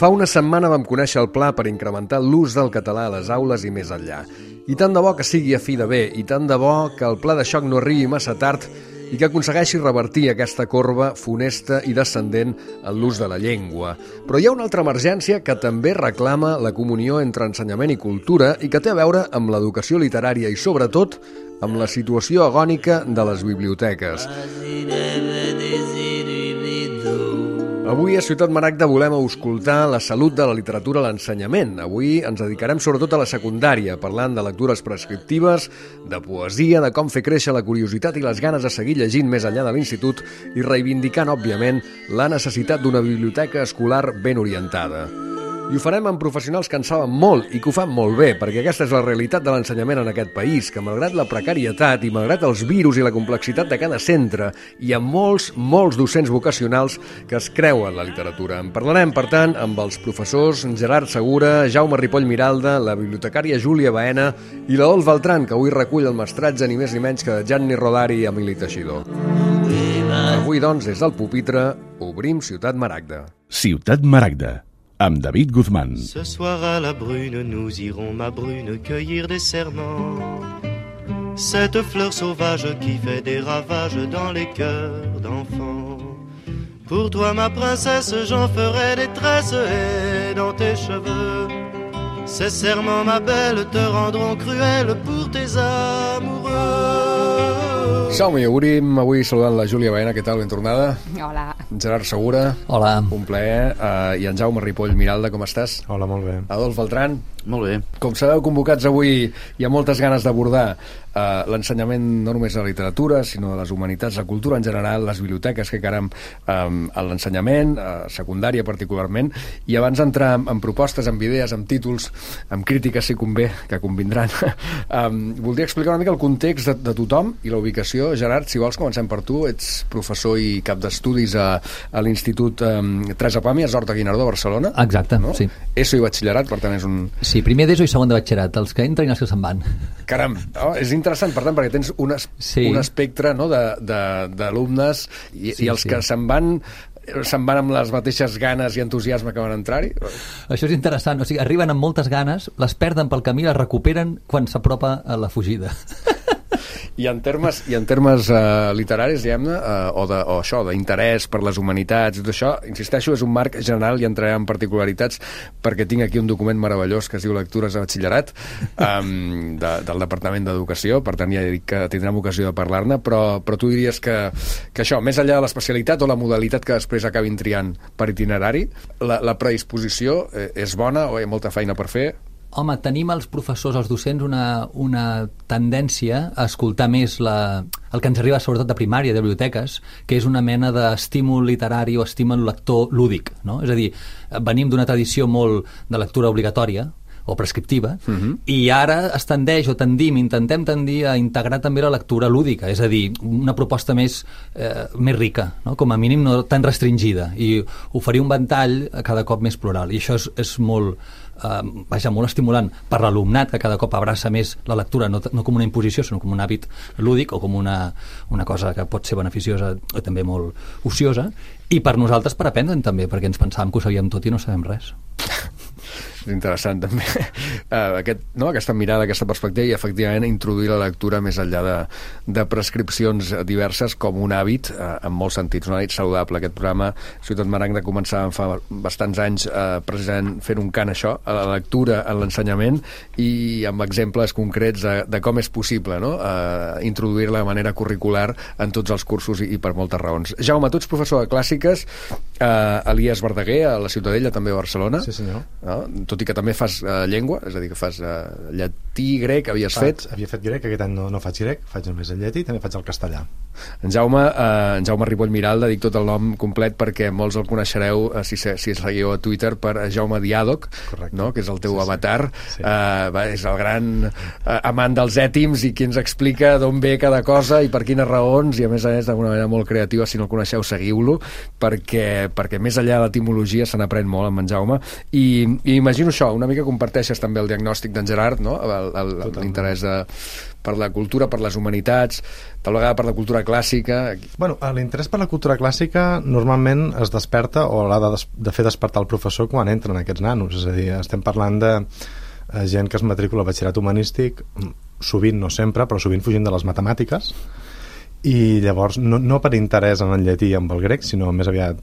Fa una setmana vam conèixer el pla per incrementar l'ús del català a les aules i més enllà. I tant de bo que sigui a fi de bé, i tant de bo que el pla de xoc no arribi massa tard i que aconsegueixi revertir aquesta corba funesta i descendent en l'ús de la llengua. Però hi ha una altra emergència que també reclama la comunió entre ensenyament i cultura i que té a veure amb l'educació literària i, sobretot, amb la situació agònica de les biblioteques. Avui a Ciutat Maragda volem auscultar la salut de la literatura a l'ensenyament. Avui ens dedicarem sobretot a la secundària, parlant de lectures prescriptives, de poesia, de com fer créixer la curiositat i les ganes de seguir llegint més enllà de l'institut i reivindicant, òbviament, la necessitat d'una biblioteca escolar ben orientada. I ho farem amb professionals que en saben molt i que ho fan molt bé, perquè aquesta és la realitat de l'ensenyament en aquest país, que malgrat la precarietat i malgrat els virus i la complexitat de cada centre, hi ha molts docents vocacionals que es creuen la literatura. En parlarem, per tant, amb els professors Gerard Segura, Jaume Ripoll Miralda, la bibliotecària Júlia Baena i l'Adolf Beltran, que avui recull el mestratge ni més ni menys que de Gianni Rodari i Emili Teixidor. Avui, doncs, des del pupitre, obrim Ciutat Maragda. Ciutat Maragda, amb David Guzmán. Ce soir à la brune, nous irons, ma brune, cueillir des serments. Cette fleur sauvage qui fait des ravages dans les cœurs d'enfants. Pour toi, ma princesse, j'en ferai des tresses et dans tes cheveux. Ces serments, ma belle, te rendront cruelle pour tes amoureux. Som-hi, obrim avui saludant la Júlia Baena. Què tal? Ben tornada. Hola. Gerard Segura. Hola. Un plaer. I en Jaume Ripoll Miralda, com estàs? Hola, molt bé. Adolf Beltran. Molt bé. Com sabeu, convocats avui, hi ha moltes ganes d'abordar l'ensenyament no només de la literatura, sinó de les humanitats, la cultura en general, les biblioteques, que caram, a l'ensenyament, secundària particularment, i abans d'entrar en propostes, en idees, en títols, en crítiques, si convé, que convindran, voldria explicar una mica el context de tothom i la ubicació. Gerard, si vols, comencem per tu. Ets professor i cap d'estudis a l'Institut Teresa Pàmies, Horta Guinardó, Barcelona. Exacte, no? Sí. ESO i batxillerat, per tant és un... Sí, primer d'ESO i segon de batxillerat, els que entren i els que se'n van. Caram, és interessant, per tant, perquè tens un espectre, no, d'alumnes i els que se'n van amb les mateixes ganes i entusiasme que van entrar-hi? Això és interessant, o sigui, arriben amb moltes ganes, les perden pel camí, les recuperen quan s'apropa a la fugida. I en termes literaris, diguem-ne, o això, d'interès per les humanitats, tot això, insisteixo, és un marc general i entrarem en particularitats, perquè tinc aquí un document meravellós que es diu Lectures de Batxillerat, del Departament d'Educació, per tant ja dic que tindrem ocasió de parlar-ne, però tu diries que això, més enllà de l'especialitat o la modalitat que després acabin triant per itinerari, la predisposició és bona o hi ha molta feina per fer? Home, tenim els professors, els docents, una tendència a escoltar més el que ens arriba sobretot de primària, de biblioteques, que és una mena d'estímul literari o estímul lector lúdic, no? És a dir, venim d'una tradició molt de lectura obligatòria o prescriptiva, i ara es tendeix o intentem tendir a integrar també la lectura lúdica, és a dir, una proposta més rica, no? Com a mínim no tan restringida, i oferir un ventall cada cop més plural, i això és molt molt estimulant per l'alumnat, que cada cop abraça més la lectura, no com una imposició, sinó com un hàbit lúdic o com una cosa que pot ser beneficiosa o també molt ociosa, i per nosaltres per aprendre'n també, perquè ens pensàvem que ho sabíem tot i no sabem res. És interessant també aquesta mirada, aquesta perspectiva, i efectivament introduir la lectura més enllà de prescripcions diverses com un hàbit en molts sentits, un hàbit saludable. Aquest programa Ciutat Maragda començava fa bastants anys precisament fent un cant això, a la lectura en l'ensenyament, i amb exemples concrets de com és possible, no? Introduir-la de manera curricular en tots els cursos i per moltes raons. Jaume, tu ets professor de clàssiques a l'IES Verdaguer, a la Ciutadella, també a Barcelona. Sí, senyor. No? Tot i que també fas llengua, és a dir, que fas llatí, grec, havies fet... Havia fet grec, aquest any no faig grec, faig només el llatí, també faig el castellà. En Jaume Ripoll Miralda, dic tot el nom complet perquè molts el coneixereu si seguiu a Twitter per Jaume Diàdoc, no? Que és el teu avatar. Sí. És el gran amant dels ètims i qui ens explica d'on ve cada cosa i per quines raons, i a més d'una manera molt creativa. Si no el coneixeu, seguiu-lo, perquè més enllà de l'etimologia se n'aprèn molt amb en Jaume, i imagino això, una mica comparteixes també el diagnòstic d'en Gerard, no? l'interès per la cultura, per les humanitats, tal vegada per la cultura clàssica. Bueno, l'interès per la cultura clàssica normalment es desperta o l'ha de fer despertar el professor quan entren aquests nanos, és a dir, estem parlant de gent que es matricula al batxillerat humanístic, sovint, no sempre, però sovint fugint de les matemàtiques, i llavors no per interès en el llatí i en el grec, sinó més aviat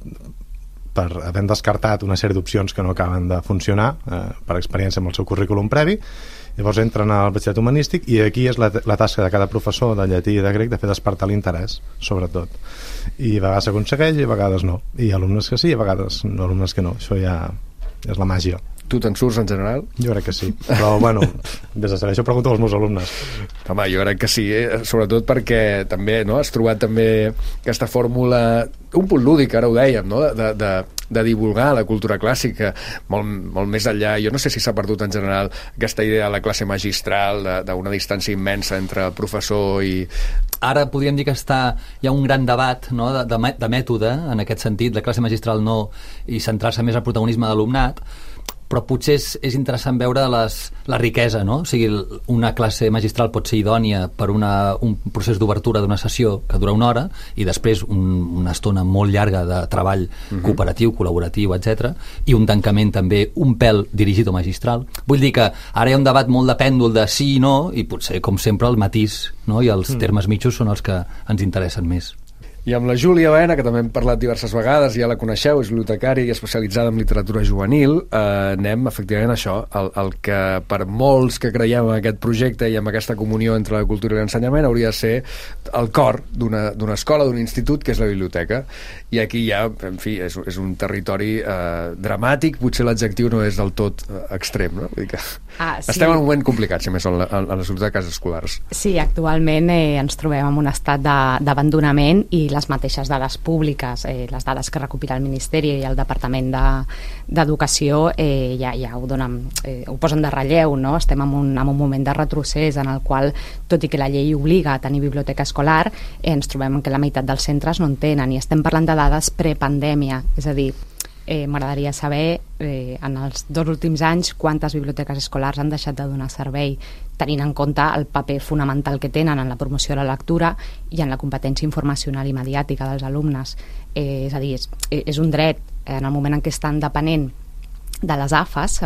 per haver descartat una sèrie d'opcions que no acaben de funcionar per experiència amb el seu currículum previ. Llavors entren al batxillerat humanístic i aquí és la tasca de cada professor de llatí i de grec de fer despertar l'interès, sobretot. I a vegades s'aconsegueix i a vegades no. I alumnes que sí i a vegades no, alumnes que no. Això ja és la màgia. Tu te'n surts en general? Jo crec que sí, però bueno, des de saber això pregunto als meus alumnes. Home, jo crec que sí, sobretot perquè també, no, has trobat també aquesta fórmula, un punt lúdic, ara ho dèiem, no? de divulgar la cultura clàssica molt més enllà. Jo no sé si s'ha perdut en general aquesta idea de la classe magistral, d'una distància immensa entre el professor i... Ara podríem dir que hi ha un gran debat, no, de mètode, en aquest sentit, de classe magistral no, i centrar-se més al protagonisme de l'alumnat, però potser és interessant veure la riquesa, no? O sigui, una classe magistral pot ser idònia per un procés d'obertura d'una sessió que dura 1 hora i després una estona molt llarga de treball cooperatiu, col·laboratiu, etc. I un tancament també un pèl dirigit o magistral. Vull dir que ara hi ha un debat molt de pèndol de sí i no, i potser, com sempre, el matís, no? I els termes mitjos són els que ens interessen més. I amb la Júlia Baena, que també hem parlat diverses vegades, ja la coneixeu, és bibliotecària i especialitzada en literatura juvenil, anem efectivament a això, el que per molts que creiem en aquest projecte i en aquesta comunió entre la cultura i l'ensenyament hauria de ser el cor d'una escola, d'un institut, que és la biblioteca. I aquí ja, en fi, és un territori dramàtic, potser l'adjectiu no és del tot extrem, no? Vull dir que sí. Estem en un moment complicat, si més són les biblioteques escolars. Sí, actualment ens trobem en un estat d'abandonament i les mateixes dades públiques, les dades que recopila el Ministeri i el Departament d'Educació ja ho donen, ho posen de relleu, no? Estem en un moment de retrocés en el qual, tot i que la llei obliga a tenir biblioteca escolar, ens trobem que la meitat dels centres no en tenen, i estem parlant de dades prepandèmia, és a dir, m'agradaria saber en els 2 últims anys quantes biblioteques escolars han deixat de donar servei, tenint en compte el paper fonamental que tenen en la promoció de la lectura i en la competència informacional i mediàtica dels alumnes. És a dir, és un dret en el moment en què estan depenent de les AFAs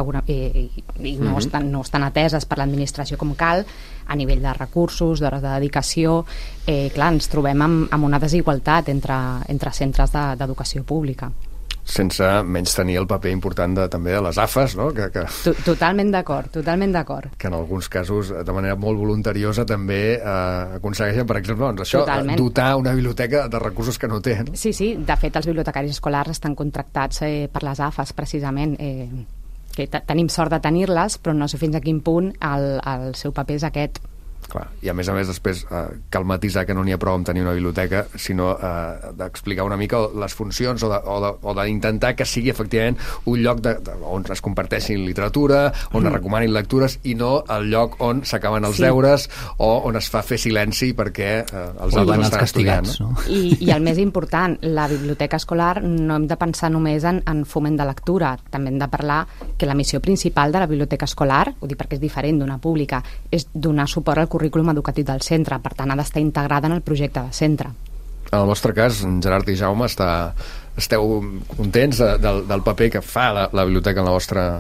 i no estan ateses per l'administració com cal, a nivell de recursos, d'hores de dedicació. Clar, ens trobem amb una desigualtat entre centres d'educació pública. Sense menys tenir el paper important també de les AFAs, no? Totalment d'acord. Que en alguns casos, de manera molt voluntariosa, també aconsegueixen, per exemple, doncs això, dotar una biblioteca de recursos que no té. No? Sí, de fet, els bibliotecaris escolars estan contractats per les AFAs, precisament, que tenim sort de tenir-les, però no sé fins a quin punt el seu paper és aquest. Clar. I a més després cal matisar que no n'hi ha prou amb tenir una biblioteca, sinó d'explicar una mica les funcions o d'intentar que sigui efectivament un lloc on es comparteixin literatura, on es recomanin lectures, i no el lloc on s'acaben els deures o on es fa fer silenci perquè els altres estan estudiant. No? I el més important, la biblioteca escolar no hem de pensar només en foment de lectura, també hem de parlar que la missió principal de la biblioteca escolar, ho dic perquè és diferent d'una pública, és donar suport al currículum educatiu del centre, per tant ha d'estar integrada en el projecte de centre. En el vostre cas, Gerard i Jaume, esteu contents del paper que fa la biblioteca en el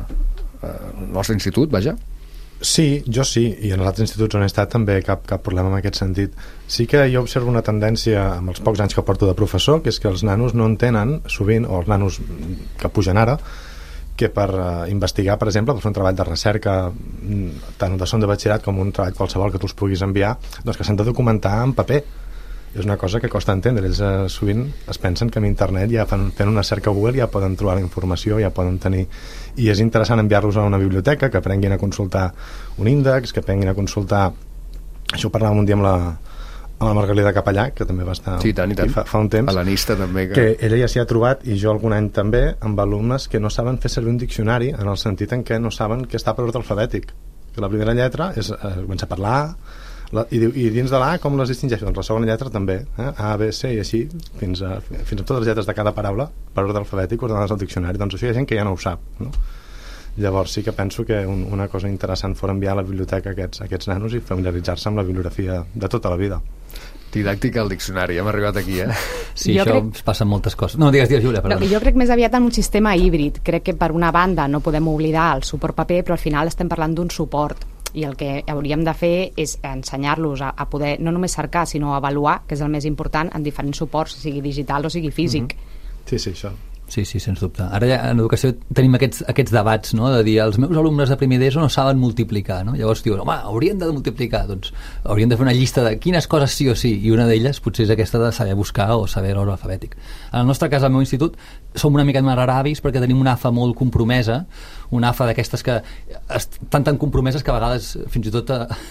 vostre institut, vaja? Sí, jo sí, i en els altres instituts on he estat també cap problema en aquest sentit. Sí que jo observo una tendència amb els pocs anys que porto de professor, que és que els nanos no entenen sovint, o els nanos que pugen ara, que per investigar, per exemple, per fer un treball de recerca, tant de son de batxillerat com un treball qualsevol que tu els puguis enviar, doncs que s'han de documentar en paper. És una cosa que costa entendre. Ells sovint es pensen que amb internet ja fent una cerca a Google ja poden trobar la informació, ja poden tenir... I és interessant enviar-los a una biblioteca, que aprenguin a consultar un índex, que aprenguin a consultar... Això ho parlàvem un dia amb la Margalida Capellà, que també va estar fa un temps, helenista també, que ella ja s'hi ha trobat, i jo algun any també, amb alumnes que no saben fer servir un diccionari, en el sentit en què no saben que està per ordre alfabètic, que la primera lletra comença per la A, i dins de la A com les distingeixen? Doncs la segona lletra també, A, B, C, i així fins a totes les lletres de cada paraula per ordre alfabètic ordenades al diccionari. Doncs això hi ha gent que ja no ho sap, no? Llavors sí que penso que una cosa interessant fora enviar a la biblioteca aquests nanos i familiaritzar-se amb la bibliografia de tota la vida. Didàctica al diccionari, hem arribat aquí, Sí, això passa en moltes coses. No, digues, Júlia, perdona. Jo crec més aviat en un sistema híbrid. Crec que per una banda no podem oblidar el suport paper, però al final estem parlant d'un suport, i el que hauríem de fer és ensenyar-los a poder no només cercar, sinó avaluar, que és el més important, en diferents suports, sigui digital o sigui físic. Sí, això. Sí, sens dubte. Ara ja en educació tenim aquests debats, no?, de dir, els meus alumnes de primer d'ESO no saben multiplicar, no? Llavors diuen, home, haurien de multiplicar, doncs haurien de fer una llista de quines coses sí o sí, i una d'elles potser és aquesta de saber buscar o saber l'ordre alfabètic. En el nostre cas, al meu institut, som una mica mararavis perquè tenim una AFA molt compromesa, una AFA d'aquestes que estan tan compromeses que a vegades fins i tot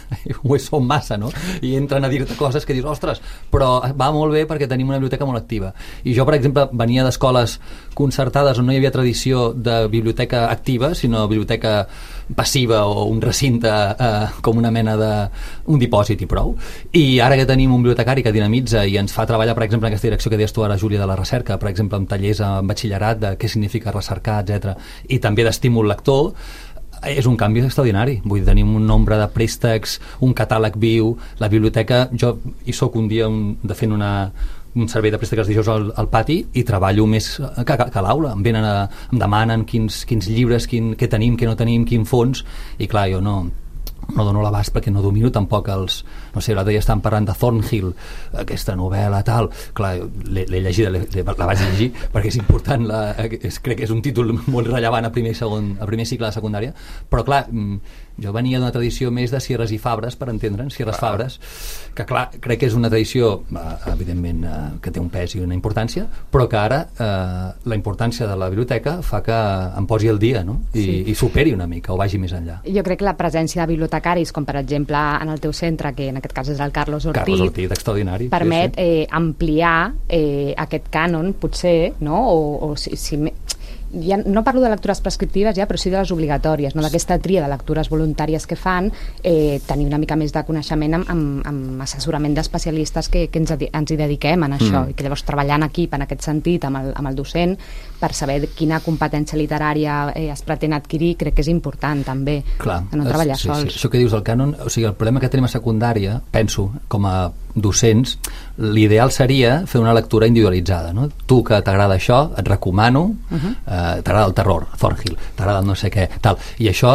ho són massa, no? I entren a dir-te coses que dius, ostres, però va molt bé perquè tenim una biblioteca molt activa. I jo, per exemple, venia d'escoles concertades on no hi havia tradició de biblioteca activa, sinó biblioteca passiva o un recinte com una mena d'un dipòsit i prou. I ara que tenim un bibliotecari que dinamitza i ens fa treballar, per exemple, en aquesta direcció que deies tu ara, Júlia, de la recerca, per exemple, amb tallers en batxillerat de què significa recercar, etc, i també d'estímul lector, és un canvi extraordinari. Vull dir, tenim un nombre de préstecs, un catàleg viu, la biblioteca, jo hi soc un dia fent un servei de préstecs dijous al pati i treballo més que a l'aula. Em demanen quins llibres, què tenim, què no tenim, quin fons, i clar, jo no dono l'abast perquè no domino tampoc no sé, l'altre dia estan parlant de Thornhill, aquesta novel·la tal, clar, l'he llegida, la vaig llegir perquè és important, crec que és un títol molt rellevant a primer cicle de secundària, però clar, jo venia d'una tradició més de Sierres i Fabres, per entendre'ns, Sierres Fabres, que clar, crec que és una tradició evidentment que té un pes i una importància, però que ara la importància de la biblioteca fa que em posi al dia, no? I superi una mica o vagi més enllà. Jo crec que la presència de bibliotecaris, com per exemple en el teu centre, que en aquest cas és el Carlos Ortiz, extraordinari, permet ampliar aquest cànon, potser, no? O si ja no parlo de lectures prescriptives però sí de les obligatòries, no? D'aquesta tria de lectures voluntàries que fan, tenir una mica més de coneixement amb assessorament d'especialistes que ens hi dediquem en això, i que llavors treballar en equip en aquest sentit amb el docent per saber quina competència literària es pretén adquirir, crec que és important també. Clar, no treballar sols. Sí, això que dius del cànon, o sigui, el problema que tenim a secundària, penso, com a docents, l'ideal seria fer una lectura individualitzada, no? Tu que t'agrada això, et recomano, t'agrada el terror, Thornhill, t'agrada el no sé què, tal. I això,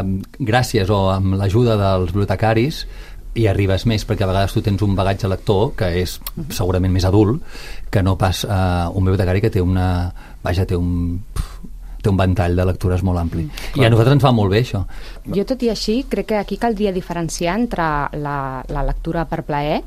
gràcies o amb l'ajuda dels bibliotecaris, hi arribes més, perquè a vegades tu tens un bagatge lector que és segurament més adult que no pas un bibliotecari que té un ventall de lectures molt ampli. I a nosaltres ens va molt bé això. Jo, tot i així, crec que aquí caldria diferenciar entre la lectura per plaer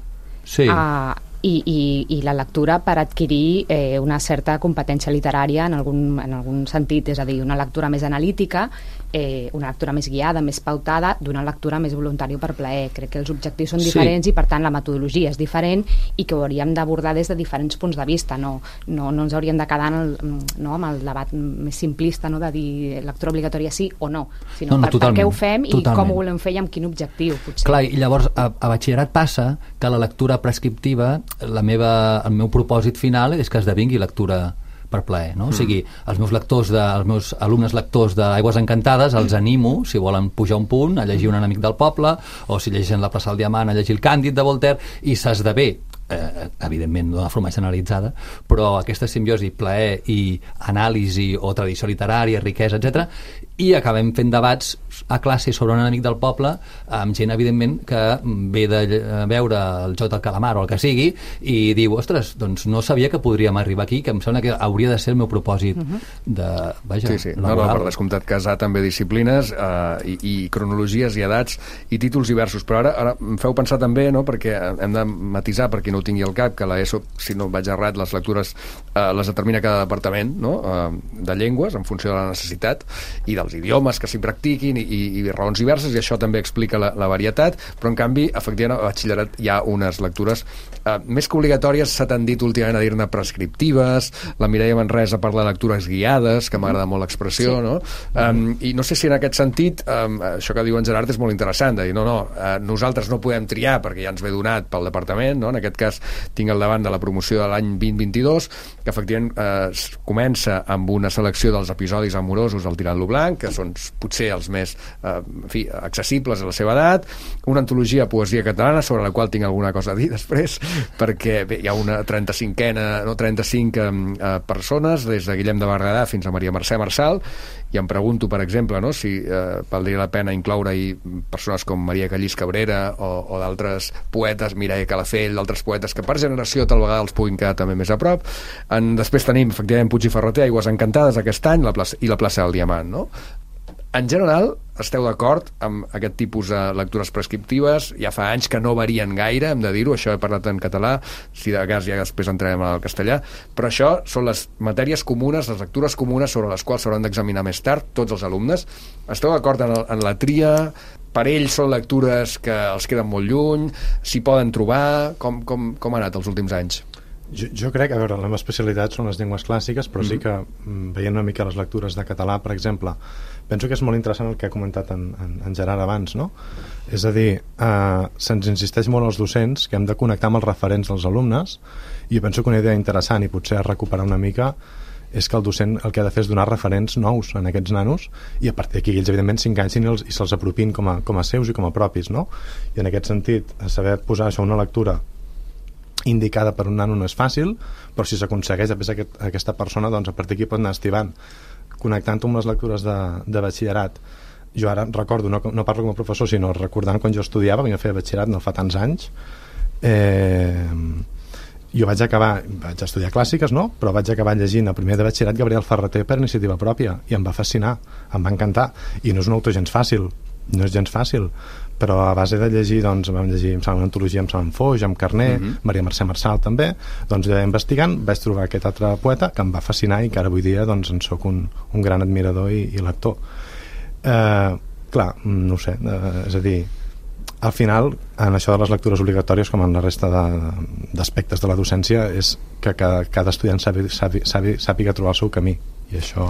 i la lectura per adquirir una certa competència literària en algun sentit, és a dir, una lectura més analítica, una lectura més guiada, més pautada, d'una lectura més voluntària per plaer. Crec que els objectius són diferents i per tant la metodologia és diferent i que ho hauríem d'abordar des de diferents punts de vista, no ens hauríem de quedar amb el debat més simplista, no? De dir lectura obligatòria sí o no, sinó per què ho fem i com ho volem fer i amb quin objectiu, potser. Clar, i llavors a batxillerat passa que la lectura prescriptiva, el meu propòsit final és que esdevingui lectura per plaer, no? O sigui, els meus alumnes lectors d'Aigües Encantades els animo, si volen pujar un punt, a llegir Un enemic del poble, o si llegeixen La plaça del Diamant, a llegir El Càndid de Voltaire, i s'esdevé, evidentment d'una forma generalitzada, però aquesta simbiosi, plaer i anàlisi o tradició literària, riquesa, etc., i acabem fent debats a classe sobre Un enemic del poble amb gent, evidentment, que ve de veure el Joc del Calamar o el que sigui i diu, ostres, doncs no sabia que podríem arribar aquí, que em sembla que hauria de ser el meu propòsit laboral. No, per descomptat, casar també disciplines i cronologies i edats i títols diversos, però ara em feu pensar també, no?, perquè hem de matisar, per qui no ho tingui al cap, que l'ESO, si no vaig errat, les lectures les determina cada departament, no?, de llengües, en funció de la necessitat i dels idiomes que s'hi practiquin i raons diverses, i això també explica la varietat, però en canvi, efectivament, a batxillerat hi ha unes lectures més que obligatòries, s'ha tendit últimament a dir-ne prescriptives. La Mireia Manresa parla de lectures guiades, que m'agrada molt l'expressió, no? I no sé si en aquest sentit això que diu en Gerard és molt interessant, de dir, nosaltres no podem triar perquè ja ens ve donat pel departament, no? En aquest cas tinc al davant de la promoció de l'any 2022, que efectivament comença amb una selecció dels episodis amorosos del Tirant lo Blanc, que són potser els més accessibles a la seva edat, una antologia de poesia catalana sobre la qual tinc alguna cosa a dir després, perquè hi ha una 35 persones, des de Guillem de Berguedà fins a Maria Mercè Marçal, i em pregunto, per exemple, si valdria la pena incloure-hi persones com Maria Callís Cabrera o d'altres poetes, Mireia Calafell, d'altres poetes que per generació tal vegada els puguin quedar també més a prop. Després tenim, efectivament, Puig i Ferreter, Aigües Encantades aquest any, i la plaça del Diamant, no? En general, esteu d'acord amb aquest tipus de lectures prescriptives? Ja fa anys que no varien gaire, hem de dir-ho, això he parlat en català, si de cas ja després entrarem al castellà, però això són les matèries comunes, les lectures comunes sobre les quals s'hauran d'examinar més tard tots els alumnes. Esteu d'acord en la tria? Per ells són lectures que els queden molt lluny? S'hi poden trobar? Com ha anat els últims anys? Jo crec, a veure, la meva especialitat són les llengües clàssiques, però sí que veient una mica les lectures de català, per exemple, penso que és molt interessant el que ha comentat en Gerard abans, no? És a dir, se'ns insisteix molt als docents que hem de connectar amb els referents dels alumnes, i jo penso que una idea interessant i potser a recuperar una mica és que el docent el que ha de fer és donar referents nous en aquests nanos, i a partir d'aquí ells evidentment s'enganxin i se'ls apropin com a seus i com a propis, no? I en aquest sentit, saber posar això una lectura indicada per un nano no és fàcil, però si s'aconsegueix després aquesta persona, doncs a partir d'aquí pot anar estivant, connectant-ho amb les lectures de batxillerat. Jo ara recordo, no parlo com a professor, sinó recordant quan jo estudiava, quan jo feia batxillerat no fa tants anys, jo vaig estudiar clàssiques, no? Però vaig acabar llegint el primer de batxillerat Gabriel Ferreter per iniciativa pròpia, i em va fascinar, em va encantar, i no és un autor gens fàcil, però a base de llegir, doncs vam llegir una antologia amb Sant Foix, amb Carner, Maria Mercè Marçal també, doncs investigant vaig trobar aquest altre poeta que em va fascinar i que ara avui dia doncs en soc un gran admirador i lector. Clar, no ho sé, és a dir, al final en això de les lectures obligatòries, com en la resta d'aspectes de la docència, és que cada estudiant sàpiga trobar el seu camí, i això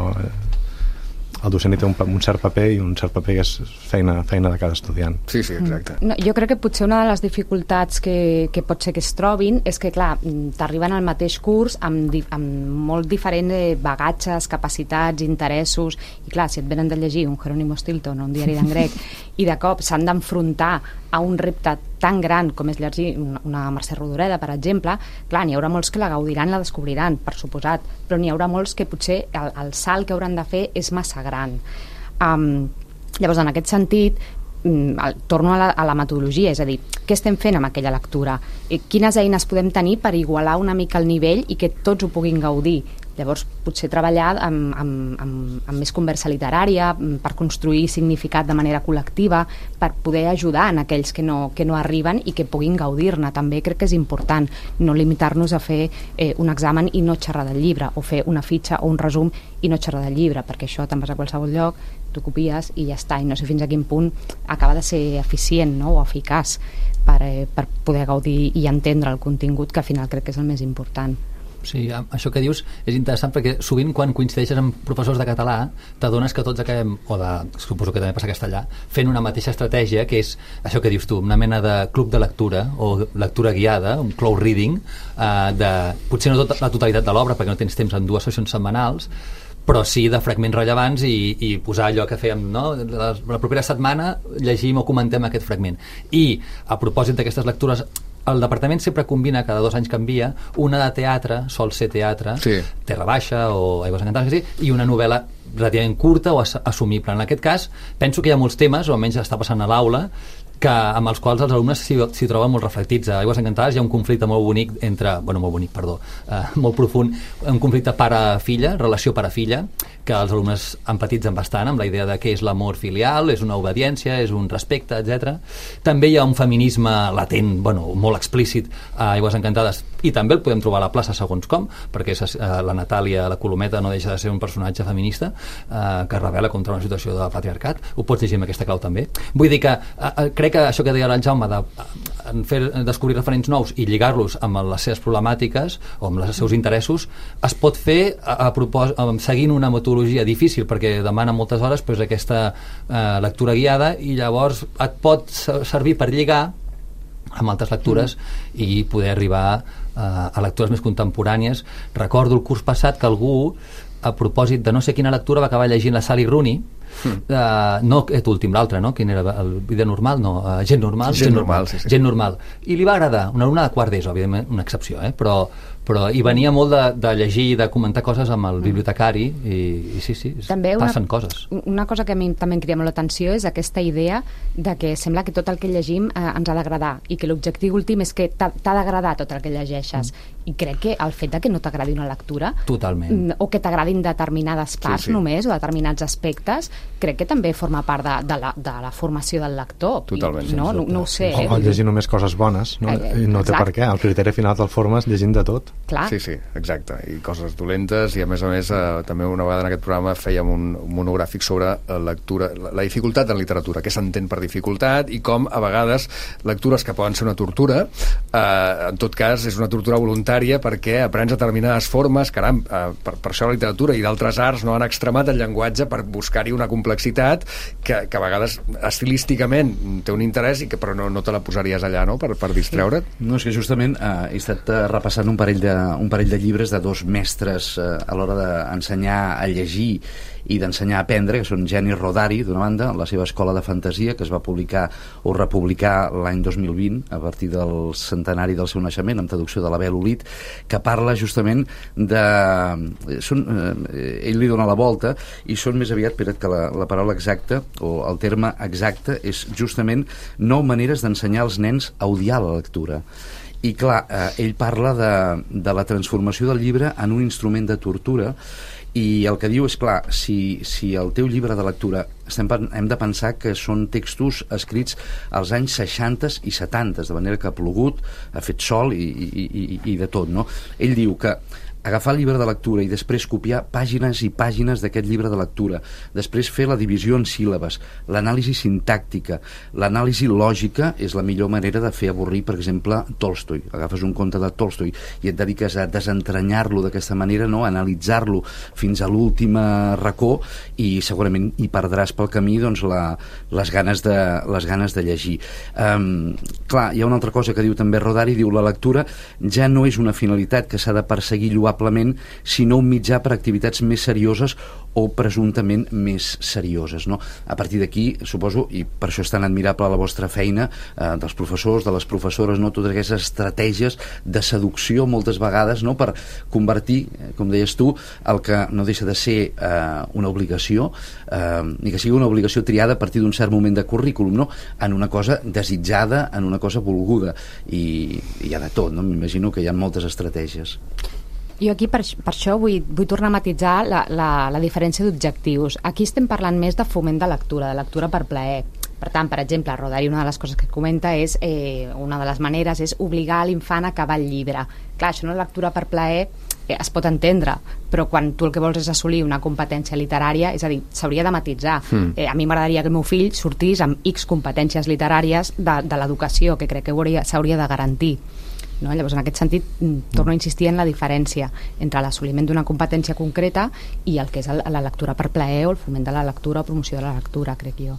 el docent hi té un cert paper, i un cert paper que és feina de cada estudiant. Sí, exacte. No, jo crec que potser una de les dificultats que pot ser que es trobin és que, clar, t'arriben al mateix curs amb molt diferents bagatges, capacitats, interessos, i clar, si et venen de llegir un Jerónimo Stilton o un diari d'en Grec i de cop s'han d'enfrontar a un repte tan gran com és llegir una Mercè Rodoreda, per exemple, clar, n'hi haurà molts que la gaudiran, la descobriran, per suposat, però n'hi haurà molts que potser el salt que hauran de fer és massa gran. Llavors, en aquest sentit, torno a la metodologia, és a dir, què estem fent amb aquella lectura? Quines eines podem tenir per igualar una mica el nivell i que tots ho puguin gaudir? Llavors, potser treballar amb més conversa literària, per construir significat de manera col·lectiva, per poder ajudar en aquells que no arriben i que puguin gaudir-ne. També crec que és important no limitar-nos a fer un examen i no xerrar del llibre, o fer una fitxa o un resum i no xerrar del llibre, perquè això te'n vas a qualsevol lloc, tu copies i ja està, i no sé fins a quin punt acaba de ser eficient, no? O eficaç per poder gaudir i entendre el contingut, que al final crec que és el més important. Sí, això que dius és interessant, perquè sovint quan coincideixes amb professors de català t'adones que tots acabem, suposo que també passa a castellà, fent una mateixa estratègia, que és això que dius tu, una mena de club de lectura o lectura guiada, un close reading, potser no la totalitat de l'obra perquè no tens temps en 2 sessions setmanals, però sí de fragments rellevants, i posar allò que fèiem, no? La propera setmana llegim o comentem aquest fragment. I a propòsit d'aquestes lectures, el departament sempre combina, cada 2 anys canvia, una de teatre, sol ser teatre, sí. Terra Baixa o Aigües Encantades, i una novel·la relativament curta o assumible. En aquest cas, penso que hi ha molts temes, o almenys està passant a l'aula, amb els quals els alumnes s'hi troben molt reflectits. A Aigües Encantades hi ha un conflicte molt bonic molt profund, un conflicte pare-filla, relació pare-filla, que els alumnes empatitzen bastant amb la idea de què és l'amor filial, és una obediència, és un respecte, etc. També hi ha un feminisme latent, molt explícit a Aigües Encantades, i també el podem trobar a la plaça segons com, perquè la Natàlia, la Colometa, no deixa de ser un personatge feminista que es rebel·la contra una situació de patriarcat. Ho pots llegir amb aquesta clau també. Vull dir que crec que això que deia el Jaume de fer descobrir referents nous i lligar-los amb les seves problemàtiques o amb els seus interessos es pot fer seguint una metodologia difícil, perquè demana moltes hores, però és aquesta lectura guiada, i llavors et pot servir per lligar amb altres lectures i poder arribar a lectures més contemporànies. Recordo el curs passat que algú, a propòsit de no sé quina lectura, va acabar llegint la Sally Rooney, no aquest últim, l'altre, no? Quin era? El Vida Normal? No, Gent Normal. Gent Normal, sí. Gent Normal. I li va agradar, una alumna de quart d'ESO, òbviament, una excepció, però hi venia molt de llegir i de comentar coses amb el bibliotecari i sí, també passen coses. Una cosa que a mi també em crida molt l'atenció és aquesta idea de que sembla que tot el que llegim ens ha d'agradar i que l'objectiu últim és que t'ha d'agradar tot el que llegeixes. I crec que el fet de que no t'agradi una lectura totalment, o que t'agradin determinades parts només o determinats aspectes, crec que també forma part de la formació del lector. Totalment. No ho sé. O llegir només coses bones, no? I no té per què. El criteri final te'l formes llegint de tot. Clar. Sí, exacte. I coses dolentes, i a més també una vegada en aquest programa fèiem un monogràfic sobre lectura, la dificultat en literatura, què s'entén per dificultat i com a vegades lectures que poden ser una tortura, en tot cas és una tortura voluntària perquè aprens determinades formes, caram, per això la literatura i d'altres arts no han extremat el llenguatge per buscar-hi una complexitat que a vegades estilísticament té un interès i que però no te la posaries allà, no?, per distreure't. No, és que justament he estat repassant un parell de llibres de dos mestres a l'hora d'ensenyar a llegir i d'ensenyar a aprendre, que són Jenny Rodari, d'una banda, la seva escola de fantasia, que es va publicar o republicar l'any 2020, a partir del centenari del seu naixement, amb traducció de l'Abel Olit, que parla justament de... ell li dona la volta, i són més aviat, espera't, que la paraula exacta, o el terme exacte, és justament 9 maneres d'ensenyar als nens a odiar la lectura. I clar, ell parla de la transformació del llibre en un instrument de tortura, i el que diu és, clar, si el teu llibre de lectura hem de pensar que són textos escrits als anys 60 i 70, de manera que ha plogut, ha fet sol i de tot, no? Ell diu que agafar el llibre de lectura i després copiar pàgines i pàgines d'aquest llibre de lectura, després fer la divisió en síl·labes, l'anàlisi sintàctica, l'anàlisi lògica és la millor manera de fer avorrir, per exemple, Tolstoi. Agafes un conte de Tolstoi i et dediques a desentranyar-lo d'aquesta manera, no? A analitzar-lo fins a l'última racó, i segurament hi perdràs pel camí doncs, les ganes de llegir. Clar, hi ha una altra cosa que diu també Rodari, diu la lectura ja no és una finalitat que s'ha de perseguir sinó un mitjà per activitats més serioses o presumptament més serioses, no? A partir d'aquí, suposo, i per això és tan admirable la vostra feina, dels professors, de les professores, no? Totes aquestes estratègies de seducció moltes vegades, no? Per convertir, com deies tu, el que no deixa de ser una obligació, ni que sigui una obligació triada a partir d'un cert moment de currículum, no? En una cosa desitjada, en una cosa volguda, i hi ha de tot, no? M'imagino que hi ha moltes estratègies. Jo aquí per això vull tornar a matitzar la diferència d'objectius. Aquí estem parlant més de foment de lectura per plaer. Per tant, per exemple, Rodari, una de les coses que comenta és, una de les maneres és obligar l'infant a acabar el llibre. Clar, això no és lectura per plaer, es pot entendre, però quan tu el que vols és assolir una competència literària, és a dir, s'hauria de matitzar. A mi m'agradaria que el meu fill sortís amb X competències literàries de l'educació, que crec que s'hauria de garantir. No? Llavors, en aquest sentit, torno a insistir en la diferència entre l'assoliment d'una competència concreta i el que és la lectura per plaer o el foment de la lectura o promoció de la lectura, crec jo.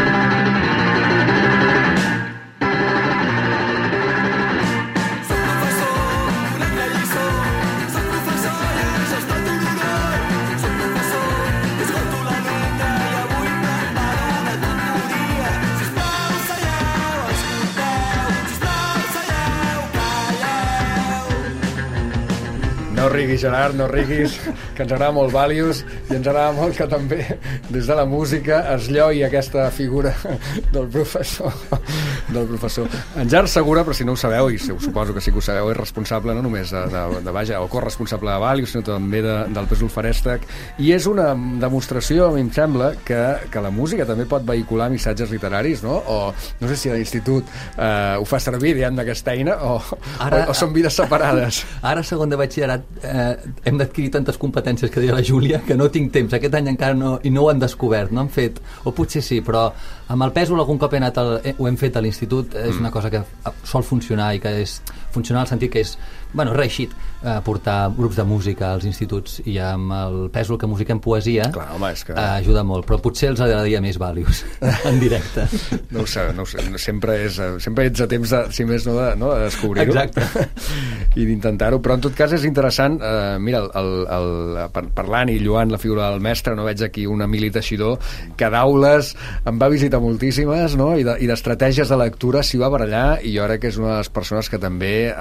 No riguis, Gerard, no riguis, que ens agrada molt Valius i ens agrada molt que també des de la música es lloi aquesta figura del professor. En Gerard Segura, però si no ho sabeu, i suposo que sí que ho sabeu, és responsable no només de Vaja, o corresponsable de Valius, sinó també del Pes Ulfarèstec, i és una demostració, a mi em sembla, que la música també pot vehicular missatges literaris, no? O no sé si a l'institut ho fa servir, diguem, d'aquesta eina, o són vides separades. Ara, segon de batxillerat, hem d'adquirir tantes competències que deia la Júlia que no tinc temps, aquest any encara no ho han descobert, no han fet, o potser sí, però amb el pèsol algun cop ho hem fet a l'institut, és una cosa que sol funcionar i que és funcionar en el sentit que és, bueno, reeixit portar grups de música als instituts, i amb el pèsol que musiquem poesia, clar, home, és que... ajuda molt, però potser els agradaria més Valius en directe. No ho sé, sempre ets a temps de, si més no, de descobrir-ho. Exacte. I d'intentar-ho, però en tot cas és interessant, mira, parlant i lloant la figura del mestre, no veig aquí un Emili Teixidor que d'aules em va visitar moltíssimes, no? I d'estratègies de lectura s'hi va barallar, i jo crec que és una de les persones que també,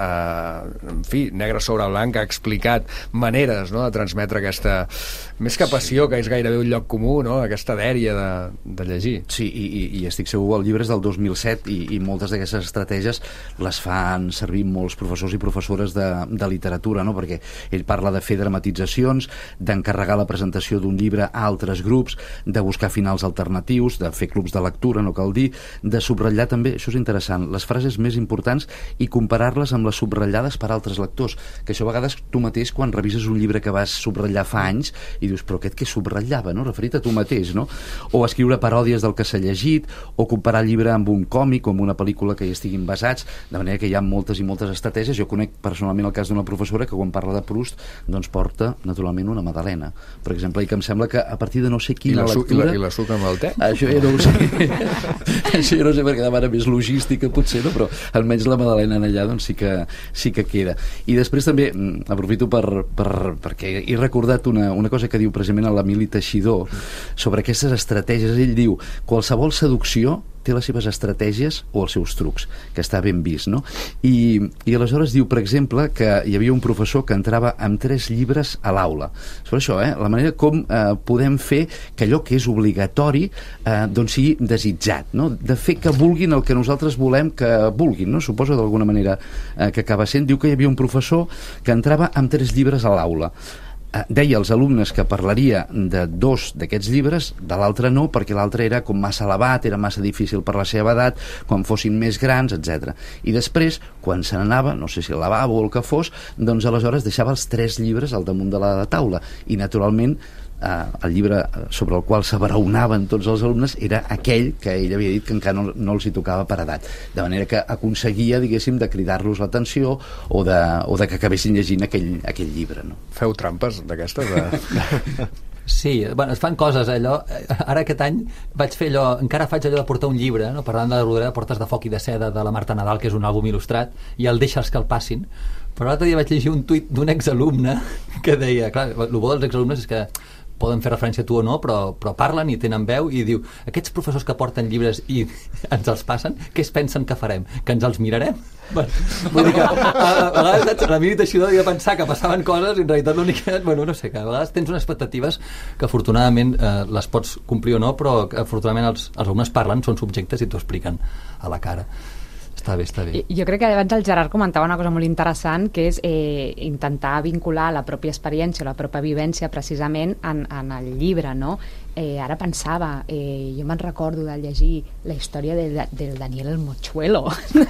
en fi, negre sobre blanc, ha explicat maneres, no?, de transmetre aquesta, més que passió, que és gairebé un lloc comú, no?, aquesta dèria de llegir. Sí, i estic segur, el llibre és del 2007 i moltes d'aquestes estratègies les fan servir molts professors i professores de literatura, no?, perquè ell parla de fer dramatitzacions, d'encarregar la presentació d'un llibre a altres grups, de buscar finals alternatius, de fer clubs de lectura, no cal dir, de subratllar també, això és interessant, les frases més importants i comparar-les amb les subratllades per altres lectors, que això a vegades tu mateix, quan revises un llibre que vas subratllar fa anys, i dius, però aquest què subratllava, no?, referit a tu mateix, no? O escriure paròdies del que s'ha llegit, o comparar el llibre amb un còmic o amb una pel·lícula que hi estiguin basats, de manera que hi ha moltes i moltes estratègies. Jo conec personalment el cas d'una professora que quan parla de Proust doncs porta naturalment una magdalena, per exemple, i que em sembla que a partir de no sé quina lectura... I la suca amb el te? Això ja no ho sé. Això ja no sé, perquè demana més logística potser, no? Però almenys la magdalena allà doncs sí que queda. I després també aprofito perquè he recordat una cosa que diu precisament l'Emili Teixidor sobre aquestes estratègies. Ell diu, qualsevol seducció té les seves estratègies o els seus trucs, que està ben vist, no? I aleshores diu, per exemple, que hi havia un professor que entrava amb 3 llibres a l'aula. Sobre això, la manera com podem fer que allò que és obligatori doncs sigui desitjat, no? De fer que vulguin el que nosaltres volem que vulguin, no? Suposo d'alguna manera que acaba sent. Diu que hi havia un professor que entrava amb 3 llibres a l'aula. Deia als alumnes que parlaria de 2 d'aquests llibres, de l'altre no, perquè l'altre era com massa elevat, era massa difícil per la seva edat, quan fossin més grans, etc. I després, quan se n'anava, no sé si al lavabo o el que fos, doncs aleshores deixava els 3 llibres al damunt de la taula, i naturalment el llibre sobre el qual s'abraonaven tots els alumnes era aquell que ell havia dit que encara no els hi tocava per edat, de manera que aconseguia, diguéssim, de cridar-los l'atenció o de que acabessin llegint aquell llibre, no? Feu trampes d'aquestes? Sí, bueno, es fan coses, allò. Ara aquest any vaig fer allò, encara faig allò de portar un llibre, no? Parlant de Rodoreda, Portes de foc i de seda, de la Marta Nadal, que és un àlbum il·lustrat, i el deixa'ls que el passin. Però l'altre dia vaig llegir un tuit d'un exalumne que deia, clar, el bo dels exalumnes és que poden fer referència a tu o no, però parlen i tenen veu, i diu, aquests professors que porten llibres i ens els passen, què es pensen que farem? Que ens els mirarem? Vull dir que a vegades l'Emili Teixidor devia pensar que passaven coses i en realitat l'única... Bueno, no sé, que a vegades tens unes expectatives que afortunadament les pots complir o no, però que afortunadament els alumnes parlen, són subjectes i t'ho expliquen a la cara. Està bé, està bé. Jo crec que abans el Gerard comentava una cosa molt interessant, que és intentar vincular la pròpia experiència o la pròpia vivència precisament en el llibre, no? Ara pensava, jo me'n recordo de llegir la història del Daniel el Mochuelo.